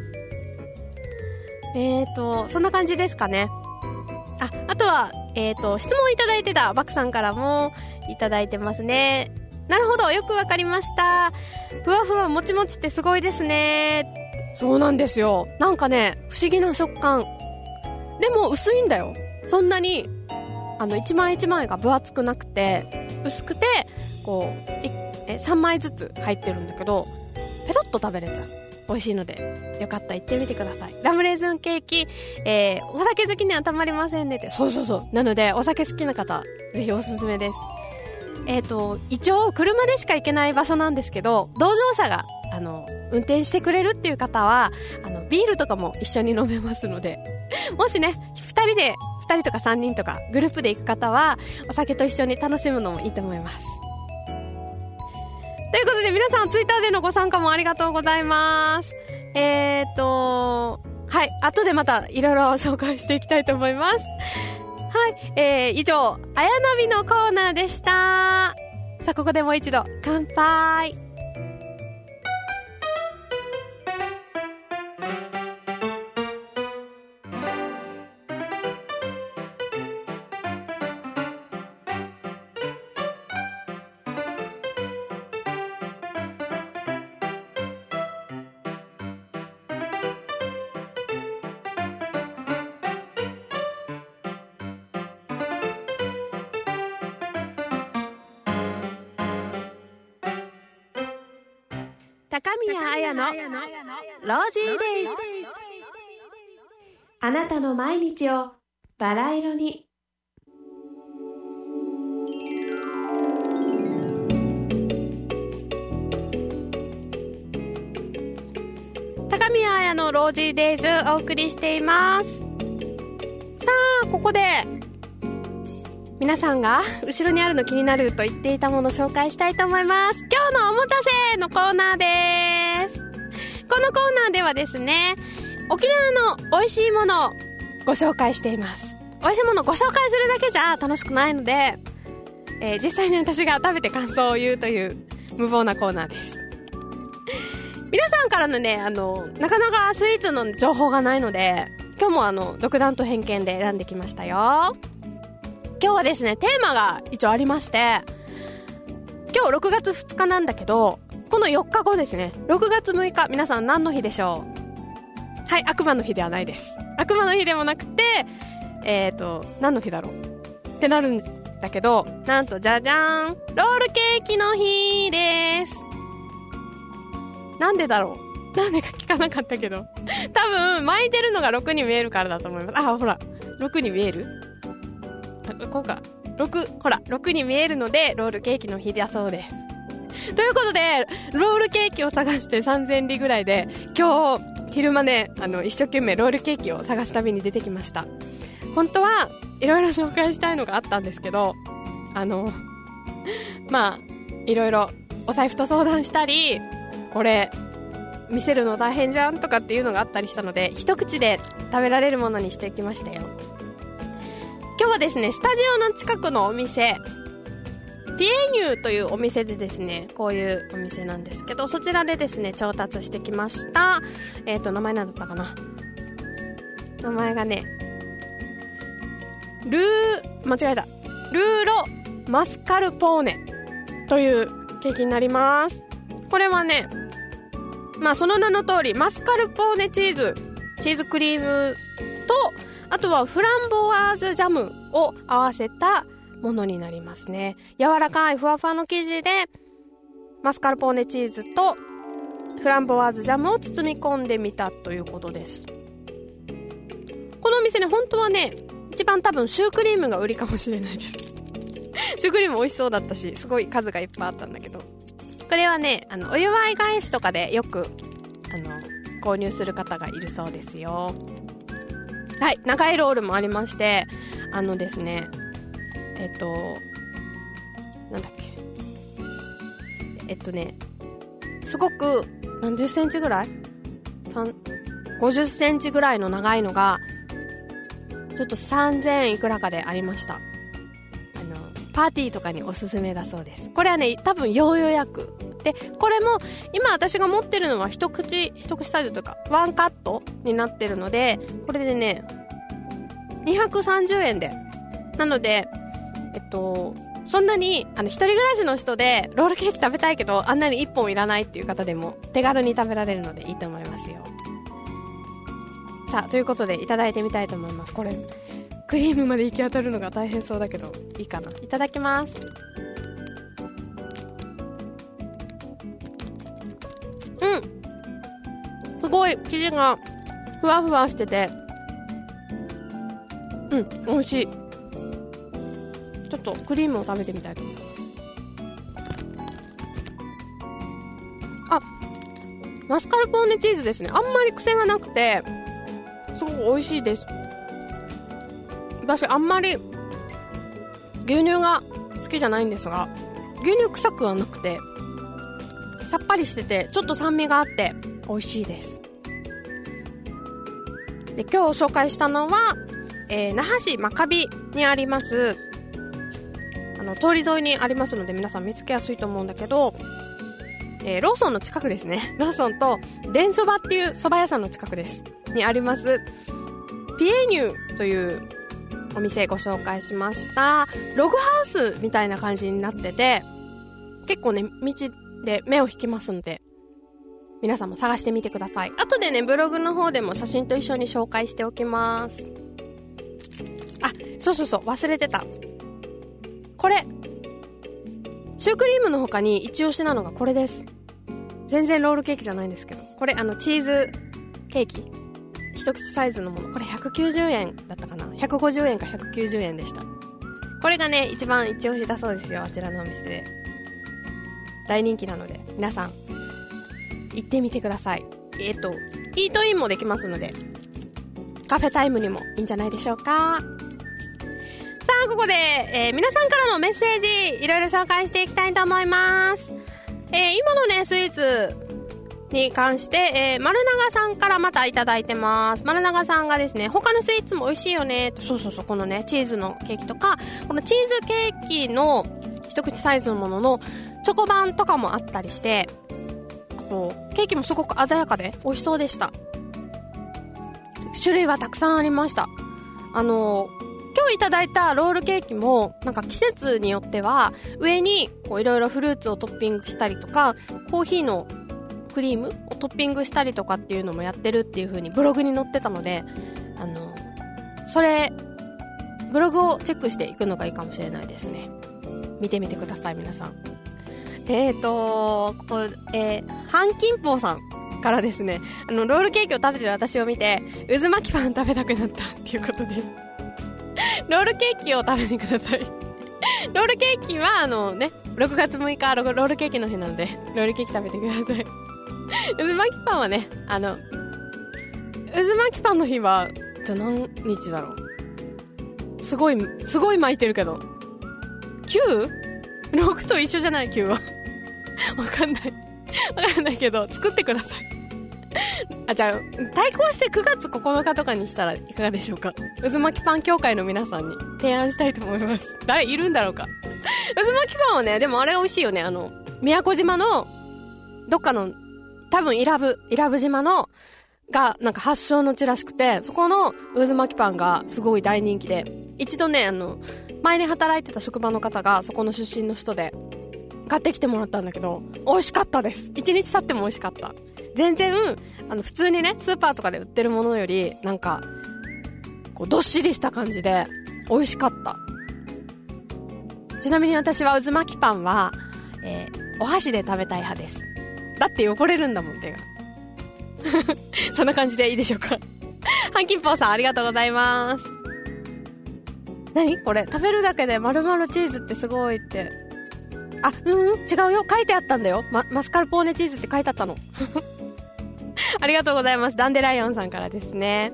えーとそんな感じですかね。あ、あとは、えーと質問いただいてたバクさんからもいただいてますね。なるほど、よくわかりました。ふわふわもちもちってすごいですね。そうなんですよ。なんかね、不思議な食感でも薄いんだよ。そんなにあの一枚一枚が分厚くなくて、薄くてこうえさんまいずつ入ってるんだけど、ペロッと食べれちゃう。美味しいのでよかったら行ってみてください。ラムレーズンケーキ、えー、お酒好きにはたまりませんねって。そうそうそう。なのでお酒好きな方ぜひおすすめです。えっと一応車でしか行けない場所なんですけど、同乗者があの運転してくれるっていう方はあのビールとかも一緒に飲めますのでもしねふたりでふたりとかさんにんとかグループで行く方はお酒と一緒に楽しむのもいいと思います。ということで皆さんツイッターでのご参加もありがとうございます。えーとはい後でまたいろいろ紹介していきたいと思います。はい、えー、以上あやなびのコーナーでした。さあここでもう一度乾杯。高宮彩のロージーデイズ。あなたの毎日をバラ色に。高宮彩のロージーデイズお送りしています。さあここで皆さんが後ろにあるの気になると言っていたものを紹介したいと思います。今日のおもたせのコーナーです。このコーナーではですね、沖縄の美味しいものをご紹介しています。美味しいものをご紹介するだけじゃ楽しくないので、えー、実際に私が食べて感想を言うという無謀なコーナーです。皆さんからのね、あのなかなかスイーツの情報がないので、今日もあの独断と偏見で選んできましたよ。今日はですねテーマが一応ありまして、今日ろくがつふつかなんだけど、このよっかごですね、ろくがつむいか、皆さん何の日でしょう？はい、悪魔の日ではないです。悪魔の日でもなくて、えーと何の日だろうってなるんだけど、なんとじゃじゃーん、ロールケーキの日です。なんでだろう、なんでか聞かなかったけど多分巻いてるのがろくに見えるからだと思います。あ、ほらろくに見える、こうか、ろく、ほらろくに見えるのでロールケーキの日だそうです。ということでロールケーキを探してさんぜんりぐらいで、今日昼間ねあの一生懸命ロールケーキを探す旅に出てきました。本当はいろいろ紹介したいのがあったんですけど、あのまあいろいろお財布と相談したり、これ見せるの大変じゃんとかっていうのがあったりしたので、一口で食べられるものにしてきましたよ。今日はですねスタジオの近くのお店、ティエニューというお店でですね、こういうお店なんですけど、そちらでですね調達してきました。えっと名前なんだったかな、名前がねルー間違えたルーロマスカルポーネというケーキになります。これはね、まあその名の通りマスカルポーネチーズチーズクリームと、あとはフランボワーズジャムを合わせたものになりますね。柔らかいふわふわの生地でマスカルポーネチーズとフランボワーズジャムを包み込んでみたということです。このお店ね、本当はね一番多分シュークリームが売りかもしれないですシュークリーム美味しそうだったし、すごい数がいっぱいあったんだけど、これはねあのお祝い返しとかでよくあの購入する方がいるそうですよ。はい、長いロールもありまして、あのですねえっとなんだっけえっとねすごく何十センチぐらいごじゅっセンチぐらいの長いのがちょっとさんぜんいくらかでありました。あのパーティーとかにおすすめだそうです。これはね多分ヨー予約で、これも今私が持ってるのは一口一口サイズというかワンカットになってるので、これでねにひゃくさんじゅうえんで、なのでえっとそんなにあの一人暮らしの人でロールケーキ食べたいけどあんなにいっぽんいらないっていう方でも手軽に食べられるのでいいと思いますよ。さあということでいただいてみたいと思います。これクリームまで行き当たるのが大変そうだけどいいかな。いただきます。 ごい生地がふわふわしてて、うん、美味しい。ちょっとクリームを食べてみたいと思います。あ、マスカルポーネチーズですね。あんまり癖がなくてすごく美味しいです。私あんまり牛乳が好きじゃないんですが、牛乳臭くはなくてさっぱりしてて、ちょっと酸味があって美味しいです。で、今日紹介したのは、えー、那覇市真壁にあります、あの通り沿いにありますので皆さん見つけやすいと思うんだけど、えー、ローソンの近くですね。ローソンとデンそばっていう蕎麦屋さんの近くですにありますピエニューというお店ご紹介しました。ログハウスみたいな感じになってて、結構ね道で目を引きますので皆さんも探してみてください。後でねブログの方でも写真と一緒に紹介しておきます。あ、そうそうそう、忘れてた。これシュークリームの他に一押しなのがこれです。全然ロールケーキじゃないんですけど、これあのチーズケーキ一口サイズのもの、これひゃくきゅうじゅうえんだったかな、ひゃくごじゅうえんかひゃくきゅうじゅうえんでした。これがね一番一押しだそうですよ、あちらのお店で。大人気なので皆さん行ってみてください。えっとイートインもできますのでカフェタイムにもいいんじゃないでしょうか。さあここで、えー、皆さんからのメッセージいろいろ紹介していきたいと思います。えー、今のねスイーツに関して、えー、丸永さんからまたいただいてます。丸永さんがですね、他のスイーツも美味しいよね、そうそうそう、このねチーズのケーキとか、このチーズケーキの一口サイズのもののチョコバンとかもあったりして、あとケーキもすごく鮮やかで美味しそうでした。種類はたくさんありました。あの今日いただいたロールケーキもなんか季節によっては上にいろいろフルーツをトッピングしたりとか、コーヒーのクリームをトッピングしたりとかっていうのもやってるっていう風にブログに載ってたので、あのそれブログをチェックしていくのがいいかもしれないですね。見てみてください皆さん。えーとここ、えー、ハンキンポーさんからですね、あのロールケーキを食べてる私を見て渦巻きパン食べたくなったっていうことでロールケーキを食べてください。ロールケーキはあのねろくがつむいかロールケーキの日なのでロールケーキ食べてください。渦巻きパンはね、あの渦巻きパンの日はじゃ何日だろう、すごいすごい巻いてるけど きゅう?ろく と一緒じゃない きゅう はわかんないわかんないけど作ってください。あ、じゃあ対抗してくがつここのかとかにしたらいかがでしょうか。渦巻きパン協会の皆さんに提案したいと思います。誰いるんだろうか。渦巻きパンはね、でもあれ美味しいよね。あの宮古島のどっかの多分伊良部伊良部島のがなんか発祥の地らしくて、そこの渦巻きパンがすごい大人気で、一度ねあの前に働いてた職場の方がそこの出身の人で買ってきてもらったんだけど美味しかったです。一日経っても美味しかった。全然あの普通にねスーパーとかで売ってるものよりなんかこうどっしりした感じで美味しかった。ちなみに私は渦巻きパンは、えー、お箸で食べたい派です。だって汚れるんだもん手がそんな感じでいいでしょうか。ハンキンポーさんありがとうございます。何これ食べるだけで丸々チーズってすごいって。あ、うん違うよ、書いてあったんだよ、ま、マスカルポーネチーズって書いてあったのありがとうございます。ダンデライオンさんからですね。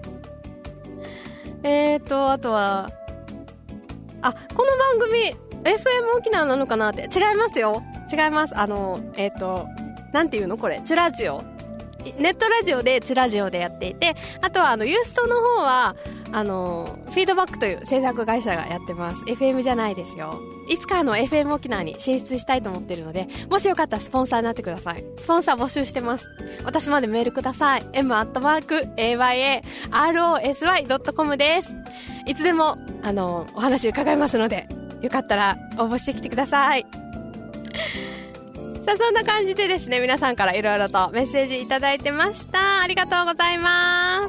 えーとあとはあ、この番組 エフエム 沖縄なのかなって。違いますよ、違います。あのえーとなんていうのこれ、チュラジオ、ネットラジオでチュラジオでやっていて、あとはあのユーストの方はあのフィードバックという制作会社がやってます。 エフエム じゃないですよ。いつかの エフエム 沖縄に進出したいと思ってるので、もしよかったらスポンサーになってください。スポンサー募集してます。私までメールください。 エム アットマーク エーワイエーアールオーエスワイ ドットコム です。いつでもあのお話伺いますので、よかったら応募してきてください。さあそんな感じでですね、皆さんからいろいろとメッセージいただいてました。ありがとうございます。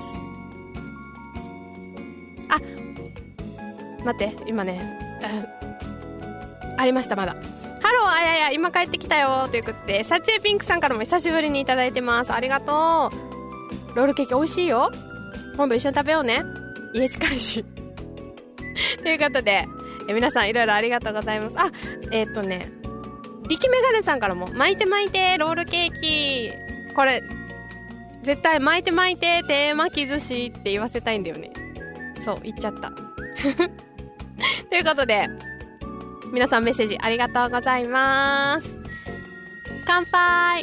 あ、待って今ね あ, ありました。まだハローあやや今帰ってきたよということで、サチエピンクさんからも久しぶりにいただいてます。ありがとう。 ロールケーキ美味しいよ。今度一緒に食べようね。家近いしということでえ皆さんいろいろありがとうございます。あ、えっ、ー、とね力メガネさんからも巻いて巻いてロールケーキ、これ絶対巻いて巻いて手巻き寿司って言わせたいんだよね。そう言っちゃったということで皆さんメッセージありがとうございます。乾杯。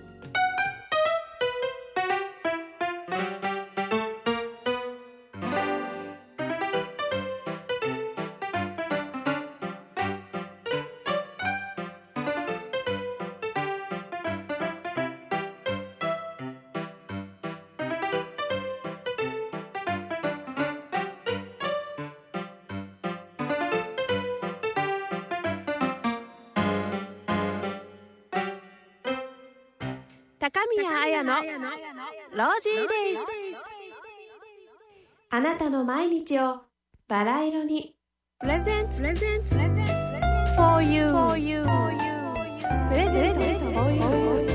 高宮彩のロージーデイズ。あなたの毎日をバラ色にプレゼント for you プレゼント for you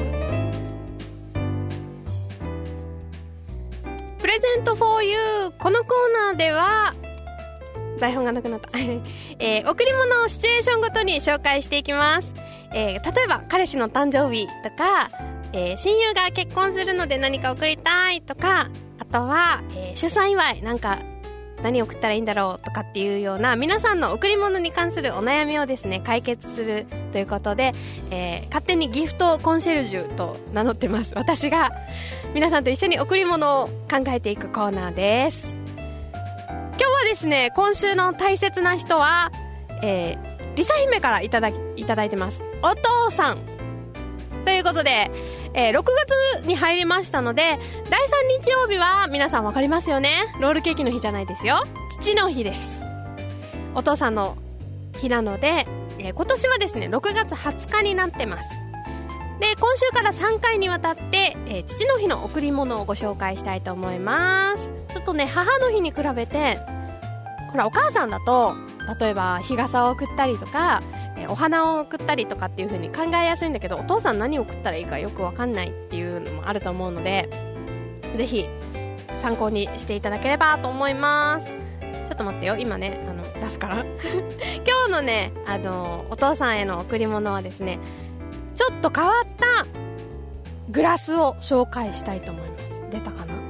プレゼント for you。 このコーナーでは台本がなくなった、えー、贈り物をシチュエーションごとに紹介していきます。えー、例えば彼氏の誕生日とか、えー、親友が結婚するので何か贈りたいとか、あとは、えー、出産祝いなんか何贈ったらいいんだろうとかっていうような皆さんの贈り物に関するお悩みをですね解決するということで、えー、勝手にギフトコンシェルジュと名乗ってます。私が皆さんと一緒に贈り物を考えていくコーナーです。今日はですね今週の大切な人は、えー、リサ姫からいただいただいてます。お父さんということで、えー、ろくがつに入りましたのでだいさん日曜日は皆さんわかりますよね。ロールケーキの日じゃないですよ。父の日です。お父さんの日なので、えー、今年はですねろくがつはつかになってます。で今週からさんかいにわたって、えー、父の日の贈り物をご紹介したいと思います。ちょっとね母の日に比べてほらお母さんだと例えば日傘を贈ったりとかお花を贈ったりとかっていう風に考えやすいんだけど、お父さん何を贈ったらいいかよく分かんないっていうのもあると思うのでぜひ参考にしていただければと思います。ちょっと待ってよ今ねあの出すから今日のねあのお父さんへの贈り物はですねちょっと変わったグラスを紹介したいと思います。出たかな。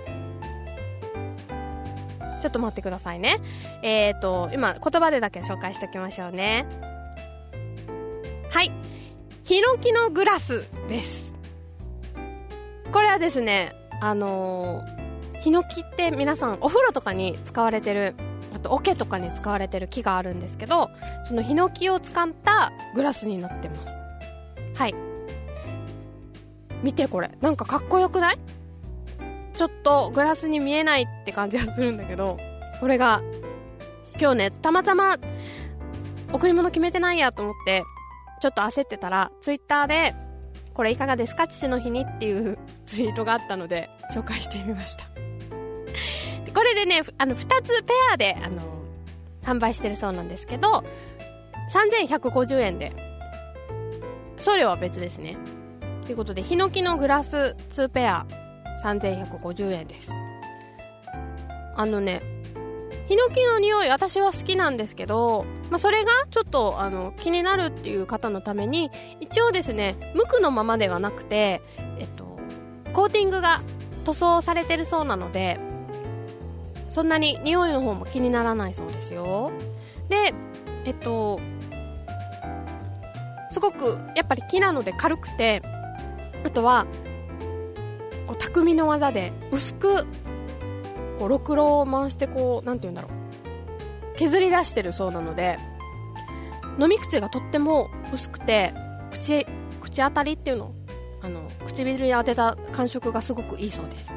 ちょっと待ってくださいね。えーと今言葉でだけ紹介しておきましょうね。はい、ヒノキのグラスです。これはですねあのー、ヒノキって皆さんお風呂とかに使われてる、あと桶とかに使われてる木があるんですけど、そのヒノキを使ったグラスになってます。はい、見てこれなんかかっこよくない？ちょっとグラスに見えないって感じがするんだけど、これが今日ねたまたま贈り物決めてないやと思ってちょっと焦ってたらツイッターでこれいかがですか父の日にっていうツイートがあったので紹介してみました。これでねあのふたつペアであの販売してるそうなんですけどさんぜんひゃくごじゅうえんで送料は別ですね。ということでヒノキのグラスにペアさんぜんひゃくごじゅうえんです。あのねヒノキの匂い私は好きなんですけど、まあ、それがちょっとあの気になるっていう方のために一応ですね無垢のままではなくて、えっと、コーティングが塗装されてるそうなのでそんなに匂いの方も気にならないそうですよ。でえっとすごくやっぱり木なので軽くて、あとはこう匠の技で薄くこうろくろを回してこうなんていうんだろう削り出してるそうなので飲み口がとっても薄くて 口, 口当たりっていうのあの唇に当てた感触がすごくいいそうです。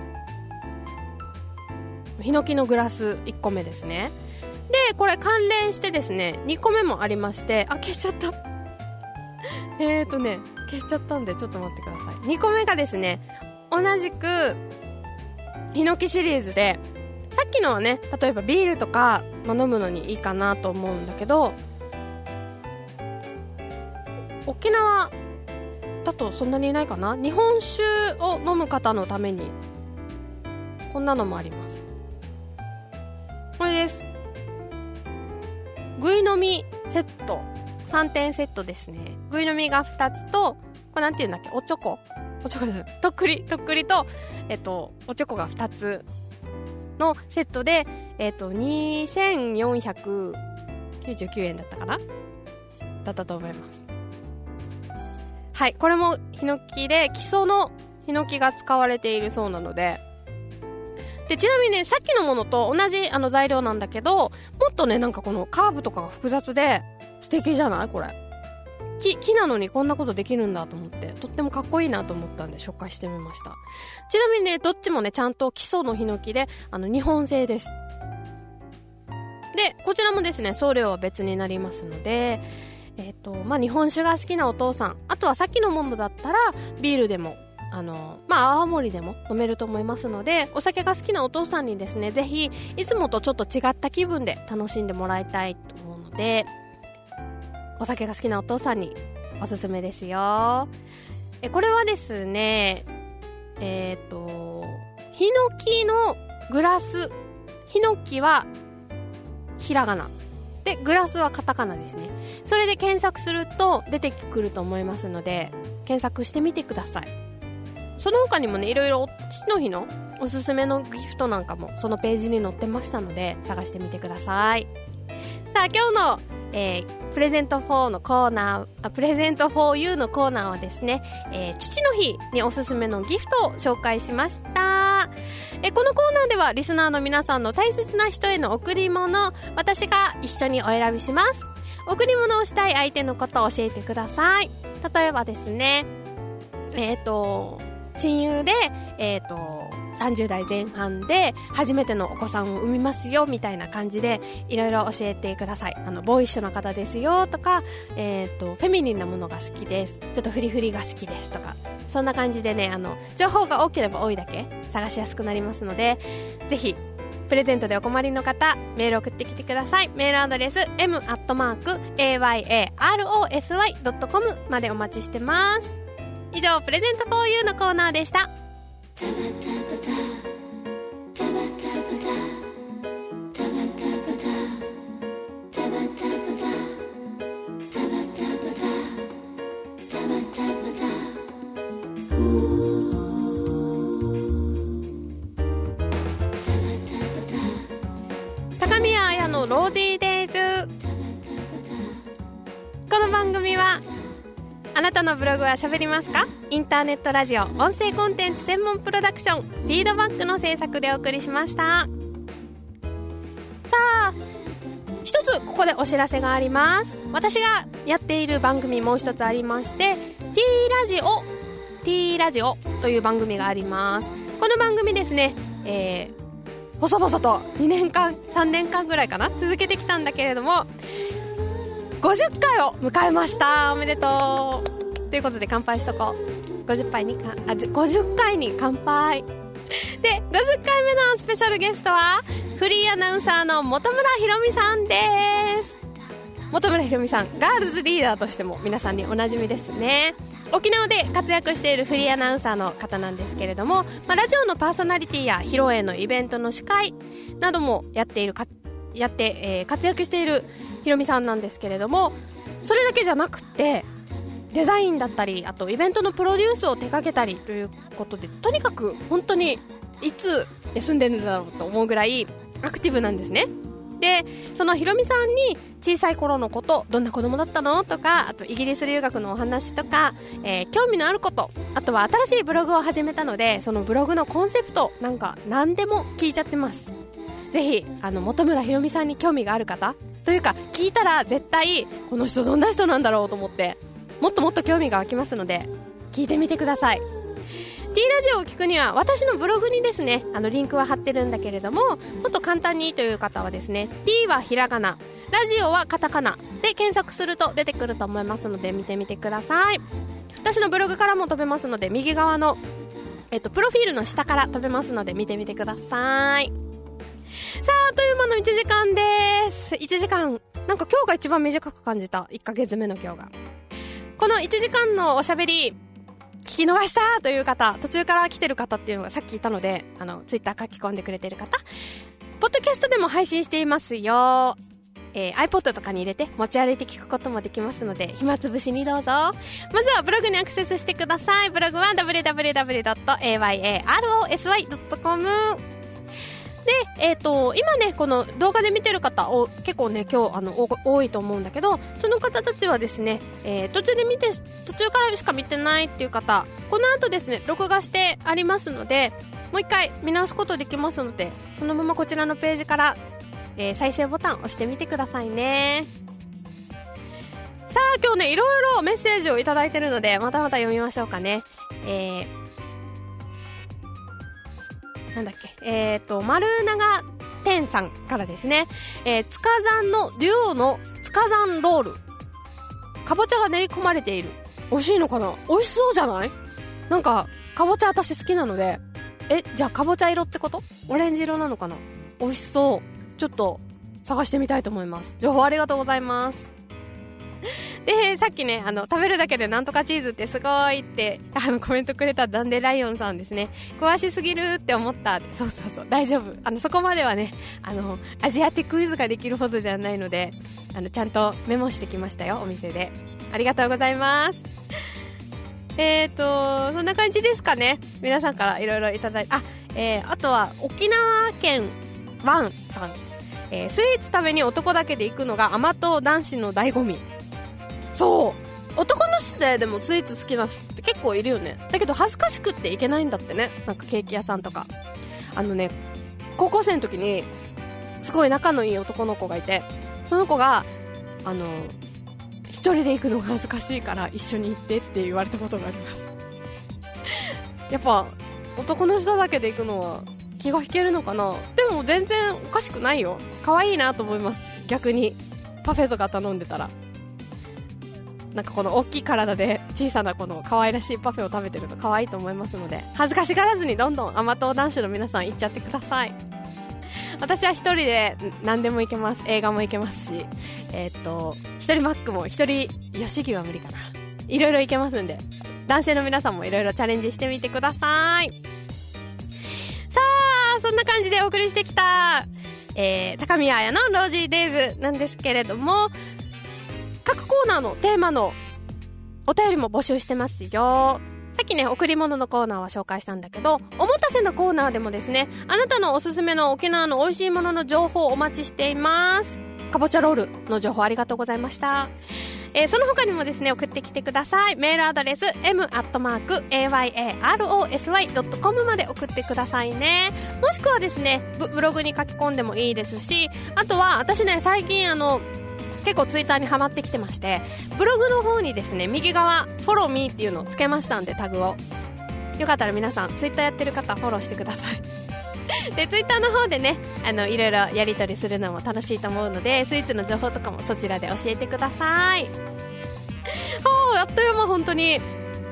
ヒノキのグラスいっこめですね。でこれ関連してですねにこめもありまして、あ消しちゃったえーとね消しちゃったんでちょっと待ってください。にこめがですね同じくヒノキシリーズで、さっきのはね例えばビールとか、まあ、飲むのにいいかなと思うんだけど沖縄だとそんなにいないかな。日本酒を飲む方のためにこんなのもあります。これです。ぐい飲みセット、さんてんセットですね。ぐい飲みがふたつと、これなんていうんだっけ、おちょこおちょこじゃない、とっくりとっくりと、えっとおちょこがふたつのセットで、えっとにせんよんひゃくきゅうじゅうきゅうえんだったかな、だったと思います。はい、これもヒノキで、基礎のヒノキが使われているそうなので、でちなみにね、さっきのものと同じあの材料なんだけど、もっとね、なんかこのカーブとかが複雑で素敵じゃない？これ木, 木なのにこんなことできるんだと思って、とってもかっこいいなと思ったんで紹介してみました。ちなみにね、どっちもね、ちゃんと基礎のヒノキで、あの日本製です。でこちらもですね、送料は別になりますので、えっとまあ日本酒が好きなお父さん、あとはさっきのものだったらビールでも、あのまあ泡盛でも飲めると思いますので、お酒が好きなお父さんにですね、ぜひいつもとちょっと違った気分で楽しんでもらいたいと思うので、お酒が好きなお父さんにおすすめですよ。えこれはですね、えっとヒノキのグラス、ヒノキはひらがなで、グラスはカタカナですね。それで検索すると出てくると思いますので、検索してみてください。その他にもね、いろいろ父の日のおすすめのギフトなんかもそのページに載ってましたので、探してみてください。さあ今日の、えー、プレゼントフォーのコーナーあプレゼントフォーユーのコーナーはですね、えー、父の日におすすめのギフトを紹介しました。えー、このコーナーではリスナーの皆さんの大切な人への贈り物、私が一緒にお選びします。贈り物をしたい相手のことを教えてください。例えばですね、えっと親友で、えっとさんじゅうだいぜん半で初めてのお子さんを産みますよみたいな感じでいろいろ教えてください。あのボーイッシュな方ですよとか、えー、とフェミニンなものが好きです、ちょっとフリフリが好きですとか、そんな感じでね、あの情報が多ければ多いだけ探しやすくなりますので、ぜひプレゼントでお困りの方、メール送ってきてください。メールアドレス エム アットマーク エーワイエーアールオーエスワイ ドットコム までお待ちしてます。以上、プレゼント フォーユー のコーナーでした。高宮彩のロージーデイズ。この番組はあなたのブログは喋りますか？インターネットラジオ音声コンテンツ専門プロダクションフィードバックの制作でお送りしました。さあ一つここでお知らせがあります。私がやっている番組もう一つありまして、 T ラジオ T ラジオという番組があります。この番組ですね、えー、細々とにねんかんさんねんかんぐらいかな続けてきたんだけれども、ごじゅっかいを迎えました。おめでとうということで乾杯しとこう。ごじゅっかいにかあごじゅっかいに乾杯で、ごじゅっかいめのスペシャルゲストはフリーアナウンサーの本村ひろみさんです。本村ひろみさん、ガールズリーダーとしても皆さんにおなじみですね。沖縄で活躍しているフリーアナウンサーの方なんですけれども、まあ、ラジオのパーソナリティや披露宴のイベントの司会などもやっているかやって、えー、活躍しているひろみさんなんですけれども、それだけじゃなくてデザインだったり、あとイベントのプロデュースを手掛けたりということで、とにかく本当にいつ休んでるんだろうと思うぐらいアクティブなんですね。でそのひろみさんに小さい頃のこと、どんな子供だったのとか、あとイギリス留学のお話とか、えー、興味のあること、あとは新しいブログを始めたのでそのブログのコンセプトなんか何でも聞いちゃってます。ぜひあの本村ひろみさんに興味がある方というか、聞いたら絶対この人どんな人なんだろうと思ってもっともっと興味が湧きますので聞いてみてください。 T ラジオを聞くには私のブログにですね、あのリンクは貼ってるんだけれども、もっと簡単にという方はですね、 T はひらがな、ラジオはカタカナで検索すると出てくると思いますので見てみてください。私のブログからも飛べますので、右側の、えっと、プロフィールの下から飛べますので見てみてください。さあ、あっという間のいちじかんです。いちじかん、なんか今日が一番短く感じた。いっかげつめの今日が。このいちじかんのおしゃべり、 聞き逃したという方、途中から来てる方っていうのがさっきいたので、あのツイッター書き込んでくれてる方、ポッドキャストでも配信していますよ。えー、iPod とかに入れて持ち歩いて聞くこともできますので、暇つぶしにどうぞ。まずはブログにアクセスしてください。ブログは ダブリューダブリューダブリュードットエーワイエーアールオーエスワイドットコム で、えっと、今ね、この動画で見てる方お結構ね、今日あのお多いと思うんだけど、その方たちはですね、えー、途中で見て、途中からしか見てないっていう方、この後ですね、録画してありますので、もう一回見直すことできますので、そのままこちらのページから、えー、再生ボタン押してみてくださいね。さあ、今日ね、いろいろメッセージをいただいてるので、またまた読みましょうかね。えーなんだっけ、えっと丸長天さんからですね、えー、塚山のデュオの塚山ロール、かぼちゃが練り込まれている。美味しいのかな。美味しそうじゃない？なんかかぼちゃ私好きなので、えじゃあかぼちゃ色ってこと？オレンジ色なのかな。美味しそう。ちょっと探してみたいと思います。情報ありがとうございます。で、さっきね、あの食べるだけでなんとかチーズってすごいってあのコメントくれたダンデライオンさんですね。詳しすぎるって思った。そうそうそう、大丈夫。あのそこまではね、あのアジアティクイズができるほどではないので、あのちゃんとメモしてきましたよ、お店で。ありがとうございます。えーとそんな感じですかね。皆さんからいろいろいただいて、あ、えー、あとは沖縄県ワンさん、えー、スイーツ食べに男だけで行くのが甘党男子の醍醐味。そう、男の人ででもスイーツ好きな人って結構いるよね。だけど恥ずかしくっていけないんだってね。なんかケーキ屋さんとか、あのね、高校生の時にすごい仲のいい男の子がいて、その子があの一人で行くのが恥ずかしいから一緒に行ってって言われたことがありますやっぱ男の人だけで行くのは気が引けるのかな。でも全然おかしくないよ。可愛いなと思います。逆にパフェとか頼んでたら、なんかこの大きい体で小さなこの可愛らしいパフェを食べてると可愛いと思いますので、恥ずかしがらずにどんどん甘党男子の皆さん行っちゃってください。私は一人で何でも行けます。映画も行けますし、えー、っと一人マックも一人吉木は無理かな。いろいろ行けますんで、男性の皆さんもいろいろチャレンジしてみてください。さあ、そんな感じでお送りしてきた、えー、高宮彩のロージーデイズなんですけれども、各コーナーのテーマのお便りも募集してますよ。さっきね、贈り物のコーナーは紹介したんだけど、おもたせのコーナーでもですね、あなたのおすすめの沖縄の美味しいものの情報をお待ちしています。かぼちゃロールの情報ありがとうございました。えー、その他にもですね、送ってきてください。メールアドレス エム アットマーク エーワイエーアールオーエスワイドットコム まで送ってくださいね。もしくはですね、ブ, ブログに書き込んでもいいですし、あとは私ね、最近あの結構ツイッターにハマってきてまして、ブログの方にですね、右側フォローミーっていうのをつけましたんで、タグをよかったら皆さんツイッターやってる方フォローしてくださいで、ツイッターの方でね、あのいろいろやり取りするのも楽しいと思うので、スイーツの情報とかもそちらで教えてくださいおー、あっという間本当に。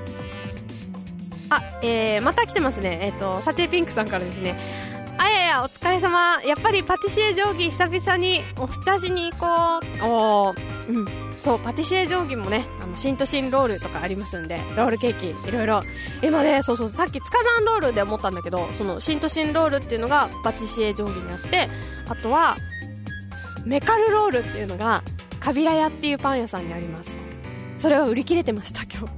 あ、えー、また来てますね。えっとサチエピンクさんからですね、あややお疲れ様、やっぱりパティシエ定規久々にお茶しに行こう。おー、うん、そう、パティシエ定規もね、あの新都心ロールとかありますんで、ロールケーキいろいろ今ね、そうそう、さっき塚山ロールで思ったんだけど、その新都心ロールっていうのがパティシエ定規にあって、あとはメカルロールっていうのがカビラ屋っていうパン屋さんにあります。それは売り切れてました今日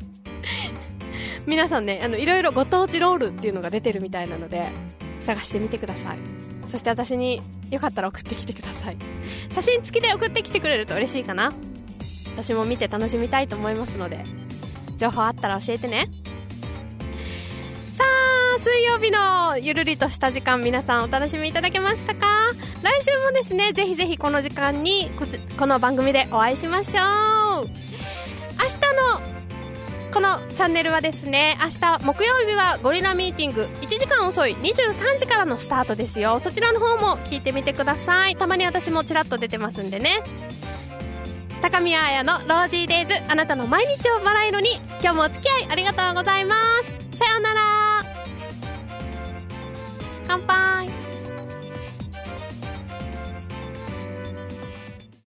皆さんね、あのいろいろご当地ロールっていうのが出てるみたいなので探してみてください。そして私によかったら送ってきてください。写真付きで送ってきてくれると嬉しいかな。私も見て楽しみたいと思いますので、情報あったら教えてね。さあ、水曜日のゆるりとした時間、皆さんお楽しみいただけましたか？来週もですね、ぜひぜひこの時間にこ, ちこの番組でお会いしましょう。明日のこのチャンネルはですね、明日木曜日はゴリラミーティング、いちじかん遅いにじゅうさんじからのスタートですよ。そちらの方も聞いてみてください。たまに私もちらっと出てますんでね。高宮彩のロージーデイズ、あなたの毎日を笑えるに、今日もお付き合いありがとうございます。さようなら、乾杯。